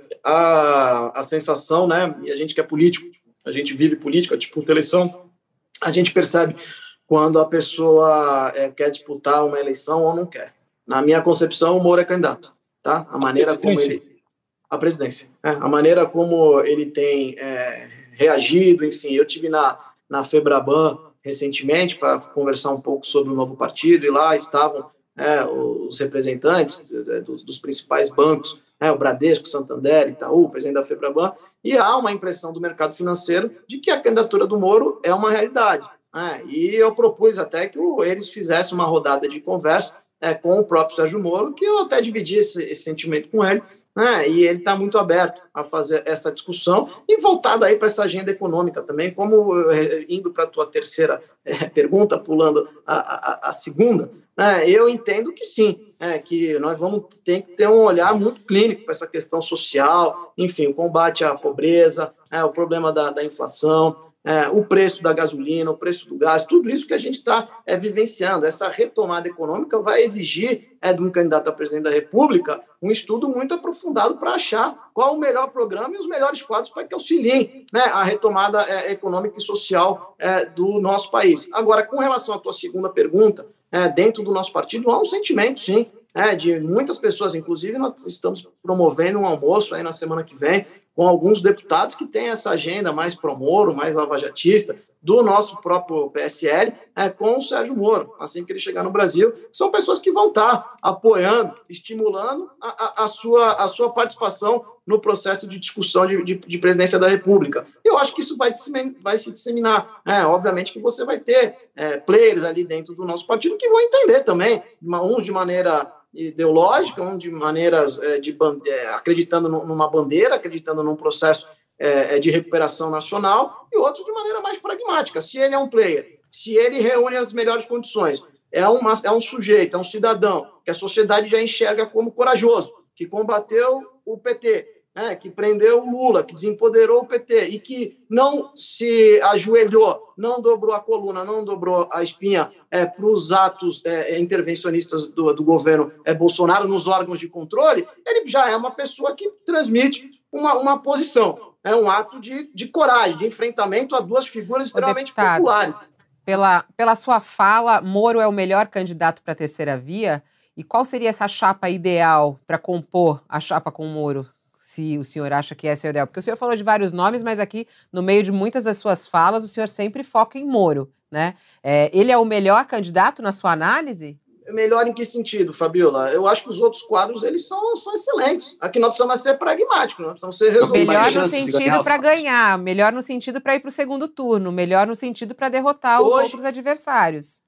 a, a sensação, né, e a gente que é político, a gente vive política, disputa eleição, a gente percebe quando a pessoa é, quer disputar uma eleição ou não quer. Na minha concepção, o Moro é candidato, tá? A maneira como ele... A presidência. É, a maneira como ele tem é, reagido, enfim, eu tive na, na Febraban recentemente para conversar um pouco sobre o novo partido, e lá estavam é, os representantes dos, dos principais bancos, é, o Bradesco, Santander, Itaú, o presidente da Febraban, e há uma impressão do mercado financeiro de que a candidatura do Moro é uma realidade. É, e eu propus até que o, eles fizessem uma rodada de conversa é, com o próprio Sérgio Moro, que eu até dividi esse, esse sentimento com ele, né, e ele está muito aberto a fazer essa discussão e voltado aí para essa agenda econômica também, como indo para a tua terceira é, pergunta, pulando a, a, a segunda, né, eu entendo que sim, é, que nós vamos ter que ter um olhar muito clínico para essa questão social, enfim, o combate à pobreza, é, o problema da, da inflação, É, o preço da gasolina, o preço do gás, tudo isso que a gente está é, vivenciando. Essa retomada econômica vai exigir é, de um candidato a presidente da República um estudo muito aprofundado para achar qual o melhor programa e os melhores quadros para que auxiliem, né, a retomada é, econômica e social é, do nosso país. Agora, com relação à tua segunda pergunta, é, dentro do nosso partido há um sentimento, sim, é, de muitas pessoas, inclusive nós estamos promovendo um almoço aí na semana que vem com alguns deputados que têm essa agenda mais pró-Moro, mais lavajatista, do nosso próprio P S L, é, com o Sérgio Moro, assim que ele chegar no Brasil. São pessoas que vão estar apoiando, estimulando a, a, a, sua, a sua participação no processo de discussão de, de, de presidência da República. Eu acho que isso vai, vai se disseminar. É, obviamente que você vai ter é, players ali dentro do nosso partido que vão entender também, uns de maneira ideológica, um de maneiras é, de é, acreditando numa bandeira, acreditando num processo é, de recuperação nacional, e outros de maneira mais pragmática. Se ele é um player, se ele reúne as melhores condições, é, uma, é um sujeito, é um cidadão que a sociedade já enxerga como corajoso, que combateu o P T, né, que prendeu o Lula, que desempoderou o P T e que não se ajoelhou, não dobrou a coluna, não dobrou a espinha é, para os atos é, intervencionistas do, do governo é, Bolsonaro nos órgãos de controle, ele já é uma pessoa que transmite uma, uma posição, é um ato de, de coragem, de enfrentamento a duas figuras extremamente populares. Pela, pela sua fala, Moro é o melhor candidato para a terceira via? E qual seria essa chapa ideal para compor a chapa com o Moro? Se o senhor acha que essa é o ideal. Porque o senhor falou de vários nomes, mas aqui, no meio de muitas das suas falas, o senhor sempre foca em Moro, né? É, ele é o melhor candidato na sua análise? Melhor em que sentido, Fabiola? Eu acho que os outros quadros, eles são, são excelentes. Aqui nós precisamos ser pragmáticos, nós precisamos ser resolvidos. Melhor no sentido para ganhar, melhor no sentido para ir para o segundo turno, melhor no sentido para derrotar os Hoje, outros adversários.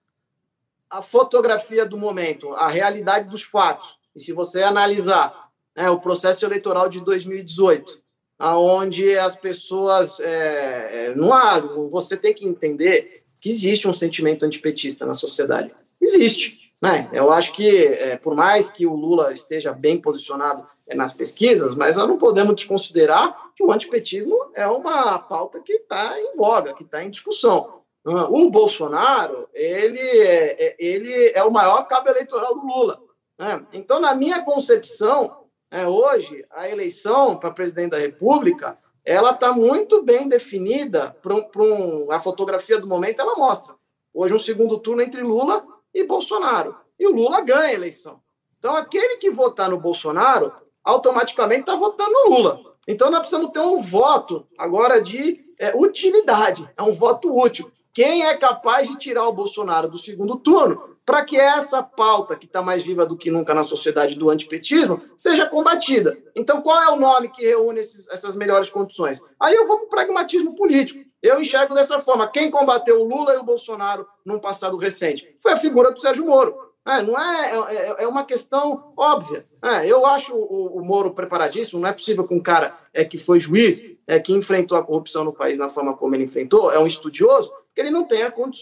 A fotografia do momento, a realidade dos fatos, e se você analisar É, o processo eleitoral de dois mil e dezoito, onde as pessoas... É, não há, você tem que entender que existe um sentimento antipetista na sociedade. Existe. Né? Eu acho que, é, por mais que o Lula esteja bem posicionado é, nas pesquisas, mas nós não podemos desconsiderar que o antipetismo é uma pauta que está em voga, que está em discussão. O Bolsonaro, ele é, ele é o maior cabo eleitoral do Lula. Né? Então, na minha concepção... É, hoje, a eleição para presidente da República, ela está muito bem definida, para um, um, a fotografia do momento ela mostra. Hoje, um segundo turno entre Lula e Bolsonaro. E o Lula ganha a eleição. Então, aquele que votar no Bolsonaro, automaticamente está votando no Lula. Então, nós precisamos ter um voto agora de é, utilidade, é um voto útil. Quem é capaz de tirar o Bolsonaro do segundo turno para que essa pauta, que está mais viva do que nunca na sociedade do antipetismo, seja combatida? Então, qual é o nome que reúne esses, essas melhores condições? Aí eu vou para o pragmatismo político. Eu enxergo dessa forma. Quem combateu o Lula e o Bolsonaro num passado recente foi a figura do Sérgio Moro. É, não é, é, é uma questão óbvia. É, eu acho o, o Moro preparadíssimo. Não é possível que um cara é, que foi juiz, é, que enfrentou a corrupção no país na forma como ele enfrentou, é um estudioso, que ele não tenha condições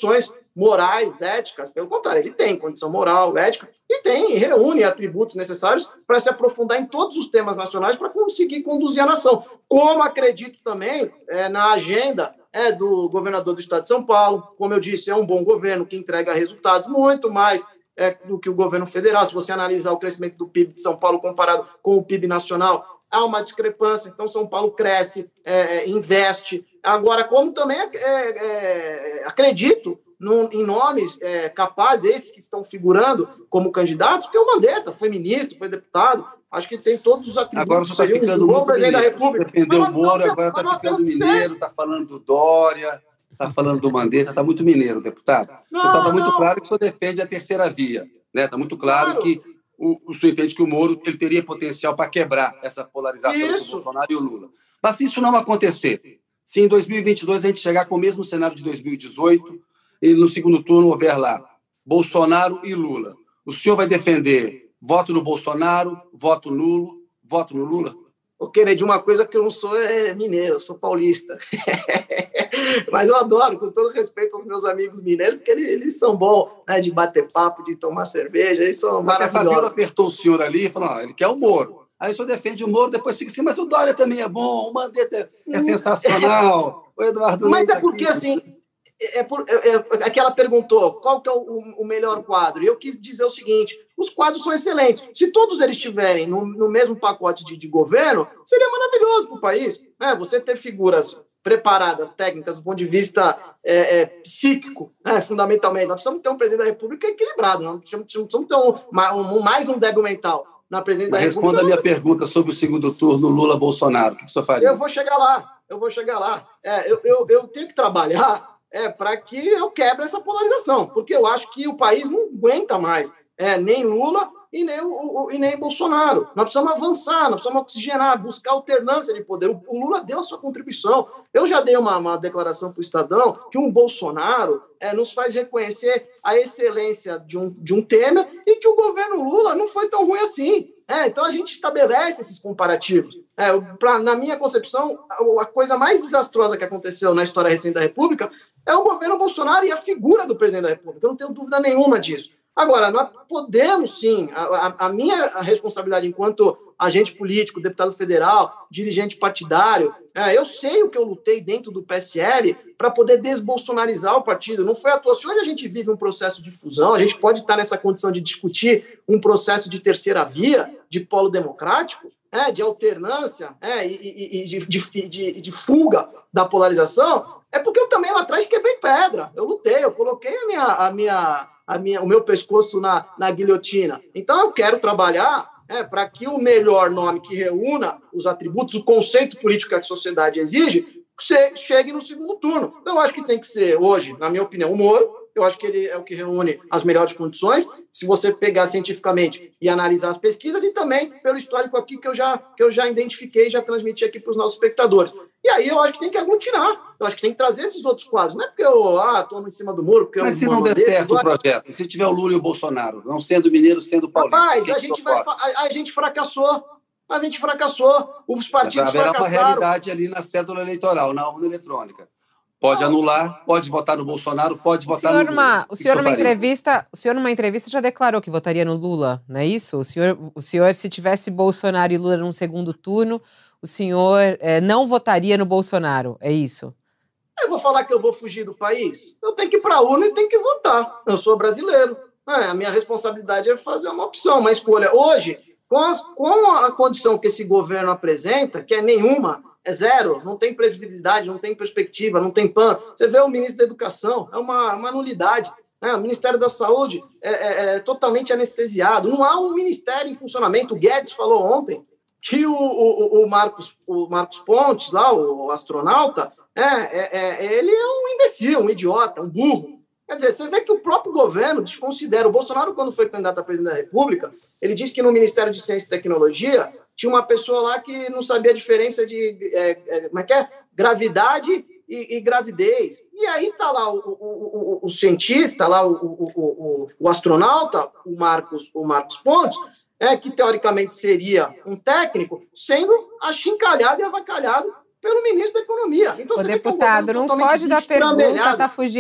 morais, éticas. Pelo contrário, ele tem condição moral, ética, e tem, e reúne atributos necessários para se aprofundar em todos os temas nacionais para conseguir conduzir a nação. Como acredito também é, na agenda é, do governador do estado de São Paulo, como eu disse, é um bom governo que entrega resultados muito mais é, do que o governo federal. Se você analisar o crescimento do P I B de São Paulo comparado com o P I B nacional, há uma discrepância. Então, São Paulo cresce, é, investe. Agora, como também é, é, acredito num, em nomes é, capazes, esses que estão figurando como candidatos, porque o Mandetta foi ministro, foi deputado, acho que tem todos os atributos. Agora você está ficando um muito mineiro. da República. Você defendeu o Moro, agora está ficando mineiro, está falando do Dória, está falando do Mandetta, está muito mineiro, deputado. Não, então está muito claro que o senhor defende a terceira via. Está, né? Muito claro, claro. que o, o senhor entende que o Moro ele teria potencial para quebrar essa polarização entre o Bolsonaro e o Lula. Mas se isso não acontecer, se em dois mil e vinte e dois a gente chegar com o mesmo cenário de dois mil e dezoito e no segundo turno houver lá Bolsonaro e Lula, o senhor vai defender voto no Bolsonaro, voto nulo, voto no Lula? Ô, Kennedy, uma coisa que eu não sou é mineiro, eu sou paulista. Mas eu adoro, com todo respeito aos meus amigos mineiros, porque eles, eles são bons, né, de bater papo, de tomar cerveja, eles são maravilhosos. A Fabiola apertou o senhor ali e falou, ah, ele quer o Moro. Aí o senhor defende o Moro, depois fica assim, mas o Dória também é bom, o Mandetta é sensacional, o Eduardo... Mas é porque, aqui, assim, é, por, é, é, é que ela perguntou qual que é o, o melhor quadro, e eu quis dizer o seguinte, os quadros são excelentes. Se todos eles estiverem no, no mesmo pacote de, de governo, seria maravilhoso para o país. Né? Você ter figuras preparadas, técnicas, do ponto de vista é, é, psíquico, né? Fundamentalmente. Nós precisamos ter um presidente da República equilibrado, não precisamos, precisamos ter um, um, mais um débil mental na presidência da República. Responda a minha pergunta sobre o segundo turno Lula-Bolsonaro. O que, que o senhor faria? Eu vou chegar lá, eu vou chegar lá. É, eu, eu, eu tenho que trabalhar é, para que eu quebre essa polarização, porque eu acho que o país não aguenta mais é, nem Lula e nem, o, o, e nem Bolsonaro. Nós precisamos avançar, nós precisamos oxigenar, buscar alternância de poder. O, o Lula deu a sua contribuição. Eu já dei uma, uma declaração para o Estadão que um Bolsonaro é, nos faz reconhecer a excelência de um, de um Temer e que o governo Lula não foi tão ruim assim. É, então a gente estabelece esses comparativos. É, pra, na minha concepção, a, a coisa mais desastrosa que aconteceu na história recente da República é o governo Bolsonaro e a figura do presidente da República. Eu não tenho dúvida nenhuma disso. Agora, nós podemos, sim, a, a, a minha responsabilidade enquanto agente político, deputado federal, dirigente partidário, é, eu sei o que eu lutei dentro do P S L para poder desbolsonarizar o partido. Não foi à toa. Se hoje a gente vive um processo de fusão, a gente pode estar nessa condição de discutir um processo de terceira via, de polo democrático, é, de alternância é, e, e, e de, de, de, de fuga da polarização, é porque eu também lá atrás quebrei pedra. Eu lutei, eu coloquei a minha... A minha A minha, o meu pescoço na, na guilhotina. Então, eu quero trabalhar é, para que o melhor nome que reúna os atributos, o conceito político que a sociedade exige, chegue no segundo turno. Então, eu acho que tem que ser, hoje, na minha opinião, o Moro. Eu acho que ele é o que reúne as melhores condições, se você pegar cientificamente e analisar as pesquisas, e também pelo histórico aqui que eu já, que eu já identifiquei e já transmiti aqui para os nossos espectadores. E aí eu acho que tem que aglutinar, eu acho que tem que trazer esses outros quadros. Não é porque eu ah, estou em cima do muro... Porque Mas se não der certo o projeto, se tiver o Lula e o Bolsonaro, não sendo mineiro, sendo paulista... Rapaz, a gente, vai, a, a gente fracassou, a gente fracassou, os partidos Mas haverá fracassaram. Uma realidade ali na cédula eleitoral, na urna eletrônica. Pode anular, pode votar no Bolsonaro, pode o votar senhor no Lula. Uma, o, o senhor que numa entrevista, o senhor numa entrevista já declarou que votaria no Lula, não é isso? O senhor, o senhor se tivesse Bolsonaro e Lula num segundo turno, o senhor é, não votaria no Bolsonaro, é isso? Eu vou falar que eu vou fugir do país? Eu tenho que ir para a urna e tenho que votar. Eu sou brasileiro. É, a minha responsabilidade é fazer uma opção, uma escolha. Hoje, com, as, com a condição que esse governo apresenta, que é nenhuma, é zero, não tem previsibilidade, não tem perspectiva, não tem plano. Você vê o ministro da Educação, é uma, uma nulidade. Né? O Ministério da Saúde é, é, é totalmente anestesiado. Não há um ministério em funcionamento. O Guedes falou ontem que o, o, o, Marcos, o Marcos Pontes, lá, o astronauta, é, é, é, ele é um imbecil, um idiota, um burro. Quer dizer, você vê que o próprio governo desconsidera. O Bolsonaro, quando foi candidato a presidente da República, ele disse que no Ministério de Ciência e Tecnologia tinha uma pessoa lá que não sabia a diferença de é, é, como é que é? gravidade e, e gravidez. E aí está lá o, o, o, o cientista, lá, o, o, o, o astronauta, o Marcos, o Marcos Pontes, é, que teoricamente seria um técnico, sendo achincalhado e avacalhado pelo ministro da Economia. Então, o deputado, não foge da pergunta, tá fugindo,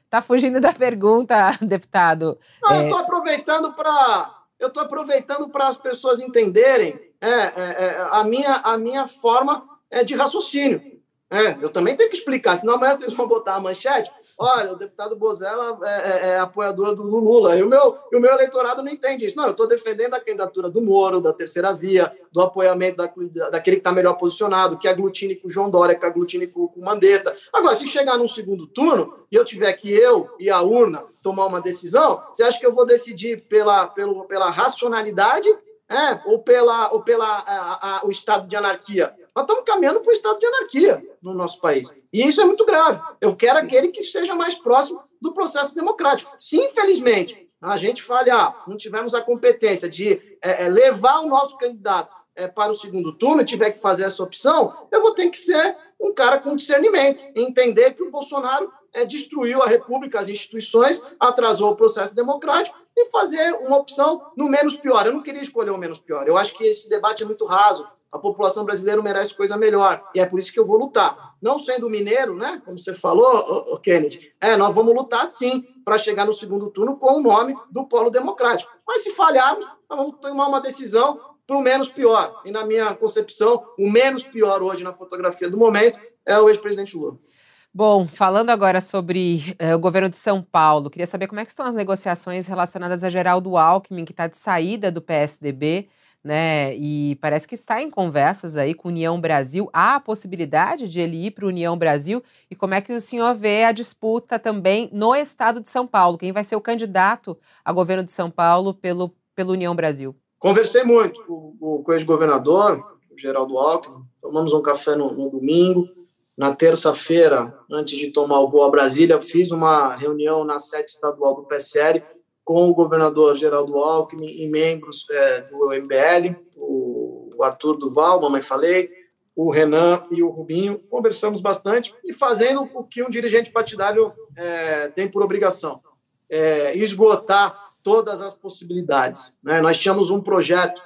tá fugindo da pergunta, deputado. Não, é... eu estou aproveitando para eu estou aproveitando para as pessoas entenderem é, é, é, a, minha, a minha forma é, de raciocínio. É, eu também tenho que explicar, senão amanhã vocês vão botar a manchete. Olha, o deputado Bozella é, é, é apoiador do Lula. E o, meu, e o meu eleitorado não entende isso. Não, eu estou defendendo a candidatura do Moro, da terceira via, do apoiamento da, daquele que está melhor posicionado, que aglutine com o João Dória, que aglutine com o Mandetta. Agora, se chegar num segundo turno e eu tiver que eu e a urna tomar uma decisão, você acha que eu vou decidir pela, pelo, pela racionalidade é, ou, pela, ou pela a, a, o estado de anarquia? Nós estamos caminhando para o estado de anarquia no nosso país. E isso é muito grave. Eu quero aquele que seja mais próximo do processo democrático. Se, infelizmente, a gente falhar, não tivermos a competência de é, é, levar o nosso candidato é, para o segundo turno e tiver que fazer essa opção, eu vou ter que ser um cara com discernimento e entender que o Bolsonaro é, destruiu a República, as instituições, atrasou o processo democrático e fazer uma opção no menos pior. Eu não queria escolher o menos pior. Eu acho que esse debate é muito raso. A população brasileira merece coisa melhor. E é por isso que eu vou lutar. Não sendo mineiro, né, como você falou, Kennedy, é, nós vamos lutar, sim, para chegar no segundo turno com o nome do Polo Democrático. Mas, se falharmos, nós vamos tomar uma decisão para o menos pior. E, na minha concepção, o menos pior hoje na fotografia do momento é o ex-presidente Lula. Bom, falando agora sobre uh, o governo de São Paulo, queria saber como é que estão as negociações relacionadas a Geraldo Alckmin, que está de saída do P S D B, né? E parece que está em conversas aí com União Brasil. Há a possibilidade de ele ir para o União Brasil? E como é que o senhor vê a disputa também no estado de São Paulo? Quem vai ser o candidato a governo de São Paulo pelo, pelo União Brasil? Conversei muito com, com o ex-governador, o Geraldo Alckmin. Tomamos um café no, no domingo. Na terça-feira, antes de tomar o voo a Brasília, fiz uma reunião na sede estadual do P S L com o governador Geraldo Alckmin e membros é, do M B L, o, o Arthur Duval, mamãe falei, o Renan e o Rubinho. Conversamos bastante e fazendo o que um dirigente partidário é, tem por obrigação, é, esgotar todas as possibilidades. Né? Nós tínhamos um projeto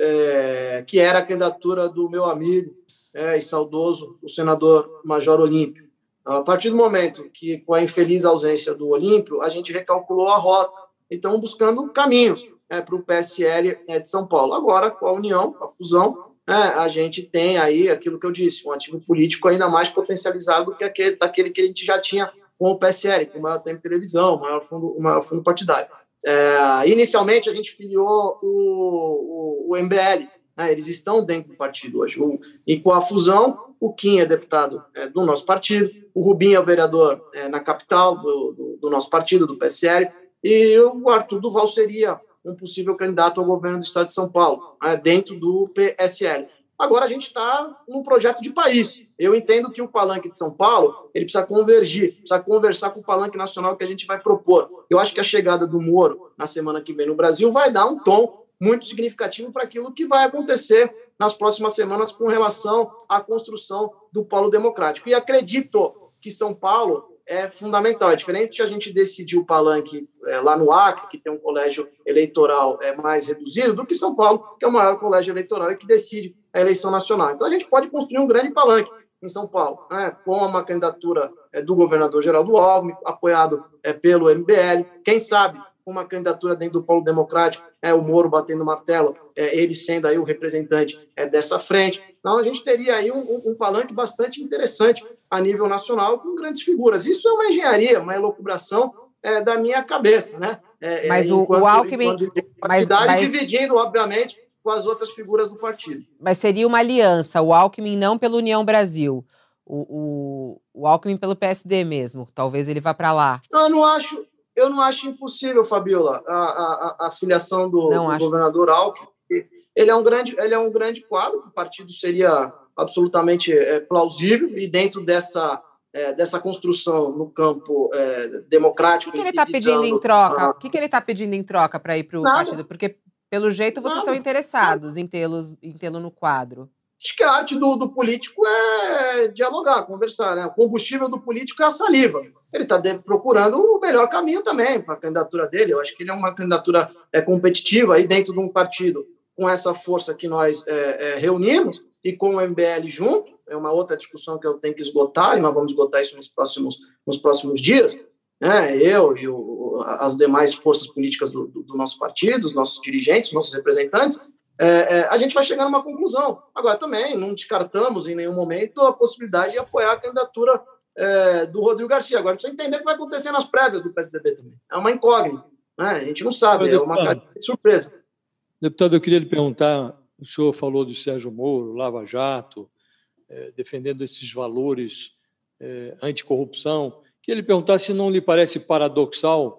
é, que era a candidatura do meu amigo é, e saudoso, o senador Major Olímpio. A partir do momento que, com a infeliz ausência do Olímpio, a gente recalculou a rota e estamos buscando caminhos é, para o P S L é, de São Paulo. Agora, com a união, com a fusão, é, a gente tem aí aquilo que eu disse, um ativo político ainda mais potencializado do que aquele, daquele que a gente já tinha com o P S L, com o maior tempo de televisão, o maior fundo, o maior fundo partidário. É, inicialmente, a gente filiou o, o, o M B L, né, eles estão dentro do partido hoje. O, e com a fusão, o Kim é deputado é, do nosso partido, o Rubinho é o vereador é, na capital do, do, do nosso partido, do P S L, e o Arthur Duval seria um possível candidato ao governo do estado de São Paulo, né, dentro do P S L. Agora a gente está num projeto de país. Eu entendo que o palanque de São Paulo ele precisa convergir, precisa conversar com o palanque nacional que a gente vai propor. Eu acho que a chegada do Moro na semana que vem no Brasil vai dar um tom muito significativo para aquilo que vai acontecer nas próximas semanas com relação à construção do polo democrático. E acredito que São Paulo é fundamental. É diferente de a gente decidir o palanque é, lá no Acre, que tem um colégio eleitoral é, mais reduzido, do que São Paulo, que é o maior colégio eleitoral e que decide a eleição nacional. Então, a gente pode construir um grande palanque em São Paulo, né, com uma candidatura é, do governador Geraldo Alckmin, apoiado é, pelo M B L, quem sabe uma candidatura dentro do polo democrático, é, o Moro batendo martelo, é, ele sendo aí o representante é, dessa frente. Então, a gente teria aí um, um, um palanque bastante interessante a nível nacional, com grandes figuras. Isso é uma engenharia, uma elucubração é, da minha cabeça, né? É, mas é, o, enquanto, o Alckmin... Mas, mas... dividindo, obviamente, com as outras figuras do partido. Mas seria uma aliança, o Alckmin não pela União Brasil, o, o, o Alckmin pelo P S D mesmo, talvez ele vá para lá. Eu não acho... Eu não acho impossível, Fabiola, a, a, a filiação do, do governador Alckmin. Ele é um grande, ele é um grande quadro, o partido seria absolutamente é, plausível, e dentro dessa, é, dessa construção no campo é, democrático... O que, que ele está pedindo em troca? A... O que, que ele está pedindo em troca para ir para o partido? Porque, pelo jeito, vocês Nada. estão interessados em tê-lo em tê-lo no quadro. Acho que a arte do, do político é dialogar, conversar, né? O combustível do político é a saliva. Ele está procurando o melhor caminho também para a candidatura dele. Eu acho que ele é uma candidatura é, competitiva aí dentro de um partido com essa força que nós é, é, reunimos e com o M B L junto. É uma outra discussão que eu tenho que esgotar e nós vamos esgotar isso nos próximos, nos próximos dias. né, eu e o, as demais forças políticas do, do, do nosso partido, os nossos dirigentes, os nossos representantes, é, é, a gente vai chegar numa conclusão. Agora, também, não descartamos em nenhum momento a possibilidade de apoiar a candidatura é, do Rodrigo Garcia. Agora, precisa entender o que vai acontecer nas prévias do P S D B também. É uma incógnita, né? A gente não sabe, é uma cadeia de surpresa. Deputado, eu queria lhe perguntar, o senhor falou do Sérgio Moro, Lava Jato, é, defendendo esses valores é, anticorrupção. Queria lhe perguntar se não lhe parece paradoxal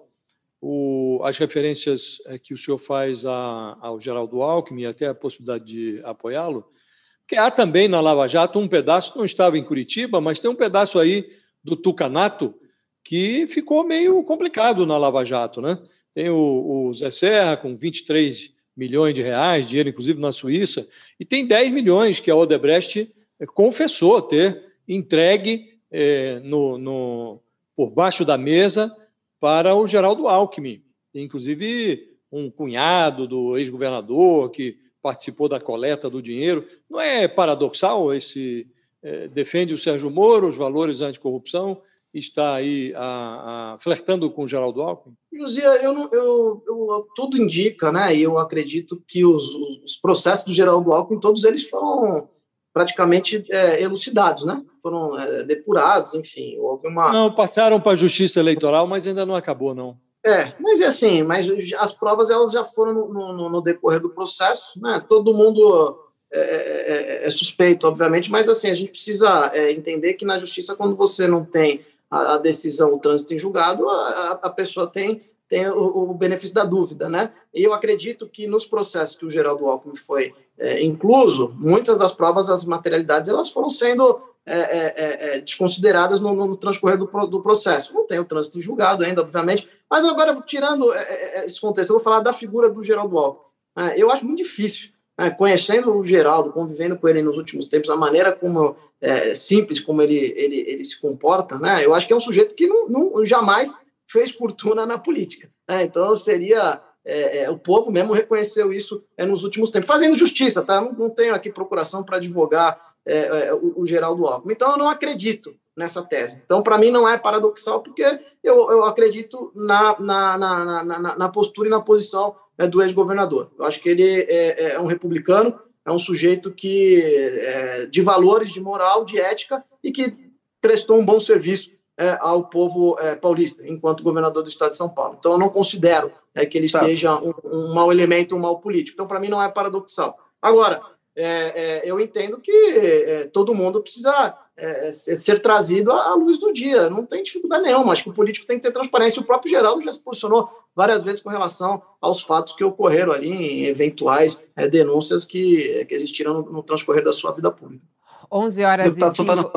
o, as referências que o senhor faz a, ao Geraldo Alckmin e até a possibilidade de apoiá-lo, porque há também na Lava Jato um pedaço, não estava em Curitiba, mas tem um pedaço aí do tucanato que ficou meio complicado na Lava Jato, né? Tem o, o Zé Serra com vinte e três milhões de reais, dinheiro inclusive na Suíça, e tem dez milhões que a Odebrecht confessou ter entregue eh, no, no, por baixo da mesa para o Geraldo Alckmin. Tem, inclusive, um cunhado do ex-governador que participou da coleta do dinheiro. Não é paradoxal esse... Eh, defende o Sérgio Moro, os valores anticorrupção, está aí a, a, flertando com o Geraldo Alckmin? Luzia, eu, não, eu, eu, tudo indica, né? E eu acredito que os, os processos do Geraldo Alckmin, todos eles foram praticamente é, elucidados, né? Foram é, depurados, enfim, houve uma... Não, passaram para a Justiça Eleitoral, mas ainda não acabou, não. É, mas é assim, mas as provas elas já foram no, no, no decorrer do processo, né? Todo mundo é, é, é suspeito, obviamente, mas assim, a gente precisa é, entender que na Justiça, quando você não tem a, a decisão, o trânsito em julgado, a, a pessoa tem, tem o, o benefício da dúvida, né? E eu acredito que nos processos que o Geraldo Alckmin foi é, incluso, muitas das provas, as materialidades, elas foram sendo é, é, é, desconsideradas no, no transcorrer do, do processo. Não tem o trânsito em julgado ainda, obviamente, mas agora, tirando é, esse contexto, eu vou falar da figura do Geraldo Alckmin. É, eu acho muito difícil, é, conhecendo o Geraldo, convivendo com ele nos últimos tempos, a maneira como é, simples como ele, ele, ele se comporta, né? Eu acho que é um sujeito que não, não, jamais fez fortuna na política, né? Então seria é, é, o povo mesmo reconheceu isso é, nos últimos tempos, fazendo justiça, tá? Não, não tenho aqui procuração para advogar é, é, o, o Geraldo Alckmin. Então eu não acredito nessa tese. Então para mim não é paradoxal, porque eu, eu acredito na, na, na, na, na postura e na posição é, do ex-governador. Eu acho que ele é, é um republicano, é um sujeito que é, de valores, de moral, de ética, e que prestou um bom serviço é, ao povo é, paulista, enquanto governador do estado de São Paulo. Então, eu não considero é, que ele tá. seja um, um mau elemento, um mau político. Então, para mim, não é paradoxal. Agora, é, é, eu entendo que é, todo mundo precisa é, ser trazido à luz do dia. Não tem dificuldade nenhuma. Acho que o político tem que ter transparência. O próprio Geraldo já se posicionou várias vezes com relação aos fatos que ocorreram ali em eventuais é, denúncias que, que existiram no, no transcorrer da sua vida pública. onze horas e cinco...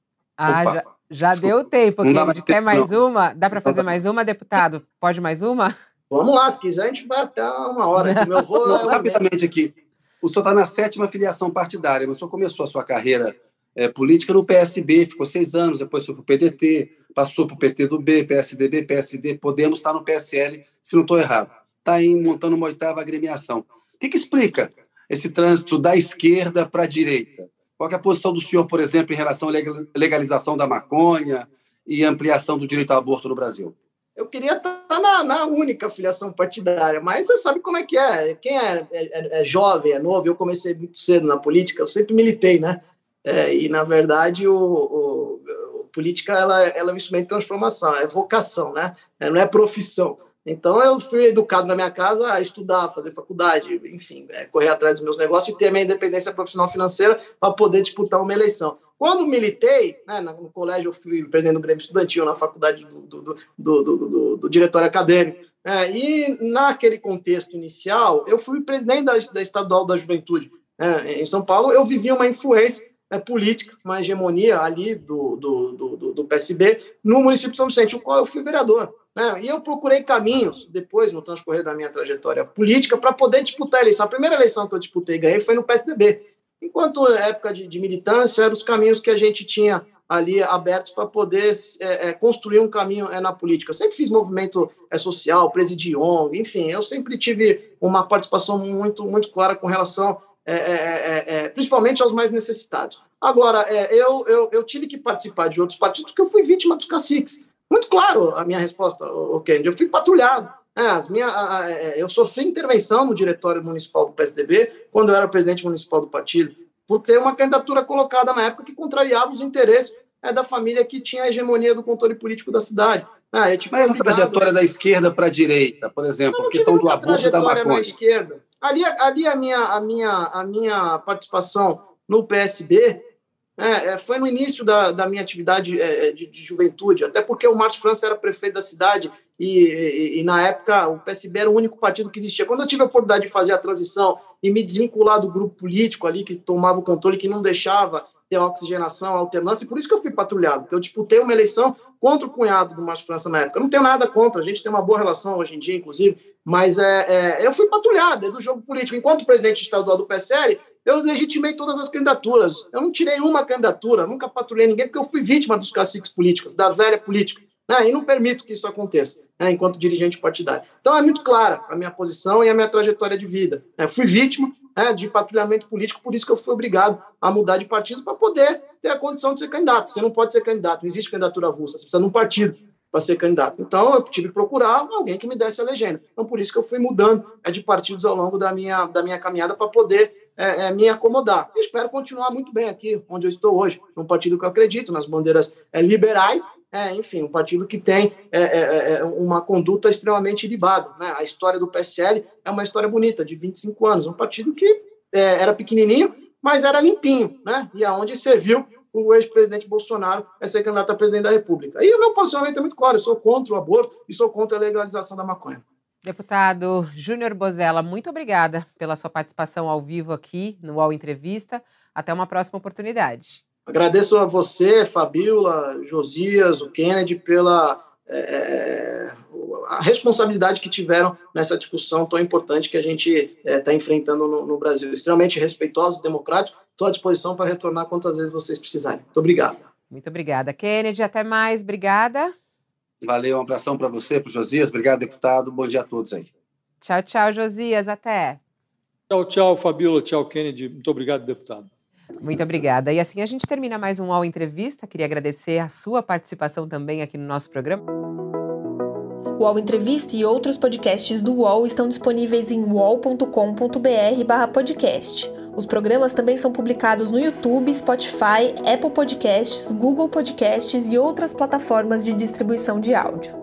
Ah, já, já deu tempo. Quem quer mais não. uma? Dá para fazer mais uma, deputado? Pode mais uma? Vamos lá, se quiser a gente vai até uma hora. Meu avô não, é rapidamente aqui. O senhor está na sétima filiação partidária, mas o senhor começou a sua carreira é, política no P S B, ficou seis anos, depois foi para o P D T, passou para o P T do B, P S D B, P S D, Podemos, está no P S L, se não estou errado. Está aí montando uma oitava agremiação. O que, que explica esse trânsito da esquerda para a direita? Qual é a posição do senhor, por exemplo, em relação à legalização da maconha e ampliação do direito ao aborto no Brasil? Eu queria estar na, na única filiação partidária, mas você sabe como é que é. Quem é, é, é jovem, é novo, eu comecei muito cedo na política, eu sempre militei, né? É, e, na verdade, o, o, o política ela, ela é um instrumento de transformação, é vocação, né? É, não é profissão. Então, eu fui educado na minha casa a estudar, fazer faculdade, enfim, é, correr atrás dos meus negócios e ter a minha independência profissional financeira para poder disputar uma eleição. Quando militei, né, no colégio, eu fui presidente do Grêmio Estudantil, na faculdade do, do, do, do, do, do, do diretório acadêmico. É, e, naquele contexto inicial, eu fui presidente da, da Estadual da Juventude. É, em São Paulo, eu vivia uma influência é, política, uma hegemonia ali do, do, do, do P S B no município de São Vicente, o qual eu fui vereador. Né? E eu procurei caminhos, depois, no transcorrer da minha trajetória política, para poder disputar a eleição. A primeira eleição que eu disputei e ganhei foi no P S D B. Enquanto época de, de militância, eram os caminhos que a gente tinha ali abertos para poder é, é, construir um caminho é, na política. Eu sempre fiz movimento é, social, presidi O N G, enfim, eu sempre tive uma participação muito, muito clara com relação, é, é, é, principalmente aos mais necessitados. Agora, é, eu, eu, eu tive que participar de outros partidos porque eu fui vítima dos caciques. Muito claro a minha resposta, o Kennedy. Eu fui patrulhado. É, as minha, a, a, eu sofri intervenção no diretório municipal do P S D B quando eu era presidente municipal do partido, por ter uma candidatura colocada na época que contrariava os interesses é, da família que tinha a hegemonia do controle político da cidade. Ah, Mas a trajetória da esquerda para a direita, por exemplo, a questão do aborto da maconha. Esquerda. Ali, ali a, minha, a, minha, a minha participação no P S B é, foi no início da, da minha atividade é, de, de juventude, até porque o Márcio França era prefeito da cidade e, e, e, na época, o P S B era o único partido que existia. Quando eu tive a oportunidade de fazer a transição e me desvincular do grupo político ali, que tomava o controle, que não deixava ter oxigenação, alternância, e por isso que eu fui patrulhado, porque eu disputei uma eleição contra o cunhado do Márcio França na época. Eu não tenho nada contra, a gente tem uma boa relação hoje em dia, inclusive, mas é, é, eu fui patrulhado, é do jogo político. Enquanto presidente estadual do P S L, eu legitimei todas as candidaturas. Eu não tirei uma candidatura, nunca patrulhei ninguém, porque eu fui vítima dos caciques políticos, da velha política, né? E não permito que isso aconteça, né, enquanto dirigente partidário. Então é muito clara a minha posição e a minha trajetória de vida. Eu fui vítima, né, de patrulhamento político, por isso que eu fui obrigado a mudar de partido para poder ter a condição de ser candidato. Você não pode ser candidato, não existe candidatura avulsa, você precisa de um partido para ser candidato. Então, eu tive que procurar alguém que me desse a legenda. Então, por isso que eu fui mudando é, de partidos ao longo da minha, da minha caminhada para poder é, é, me acomodar. E espero continuar muito bem aqui, onde eu estou hoje, num partido que eu acredito, nas bandeiras é, liberais, é, enfim, um partido que tem é, é, é, uma conduta extremamente ilibada, né? A história do P S L é uma história bonita, de vinte e cinco anos, um partido que é, era pequenininho, mas era limpinho, né? E aonde serviu o ex-presidente Bolsonaro a ser candidato a presidente da República. E o meu posicionamento é muito claro, eu sou contra o aborto e sou contra a legalização da maconha. Deputado Júnior Bozella, muito obrigada pela sua participação ao vivo aqui no U O L Entrevista. Até uma próxima oportunidade. Agradeço a você, Fabíola, Josias, o Kennedy, pela é, a responsabilidade que tiveram nessa discussão tão importante que a gente está é, enfrentando no, no Brasil. Extremamente respeitosos, democráticos. Estou à disposição para retornar quantas vezes vocês precisarem. Muito obrigado. Muito obrigada, Kennedy. Até mais. Obrigada. Valeu, um abração para você, para o Josias. Obrigado, deputado. Bom dia a todos aí. Tchau, tchau, Josias. Até. Tchau, tchau, Fabíola. Tchau, Kennedy. Muito obrigado, deputado. Muito obrigada. E assim a gente termina mais um U O L Entrevista. Queria agradecer a sua participação também aqui no nosso programa. O U O L Entrevista e outros podcasts do U O L estão disponíveis em uol ponto com ponto br barra podcast. Os programas também são publicados no YouTube, Spotify, Apple Podcasts, Google Podcasts e outras plataformas de distribuição de áudio.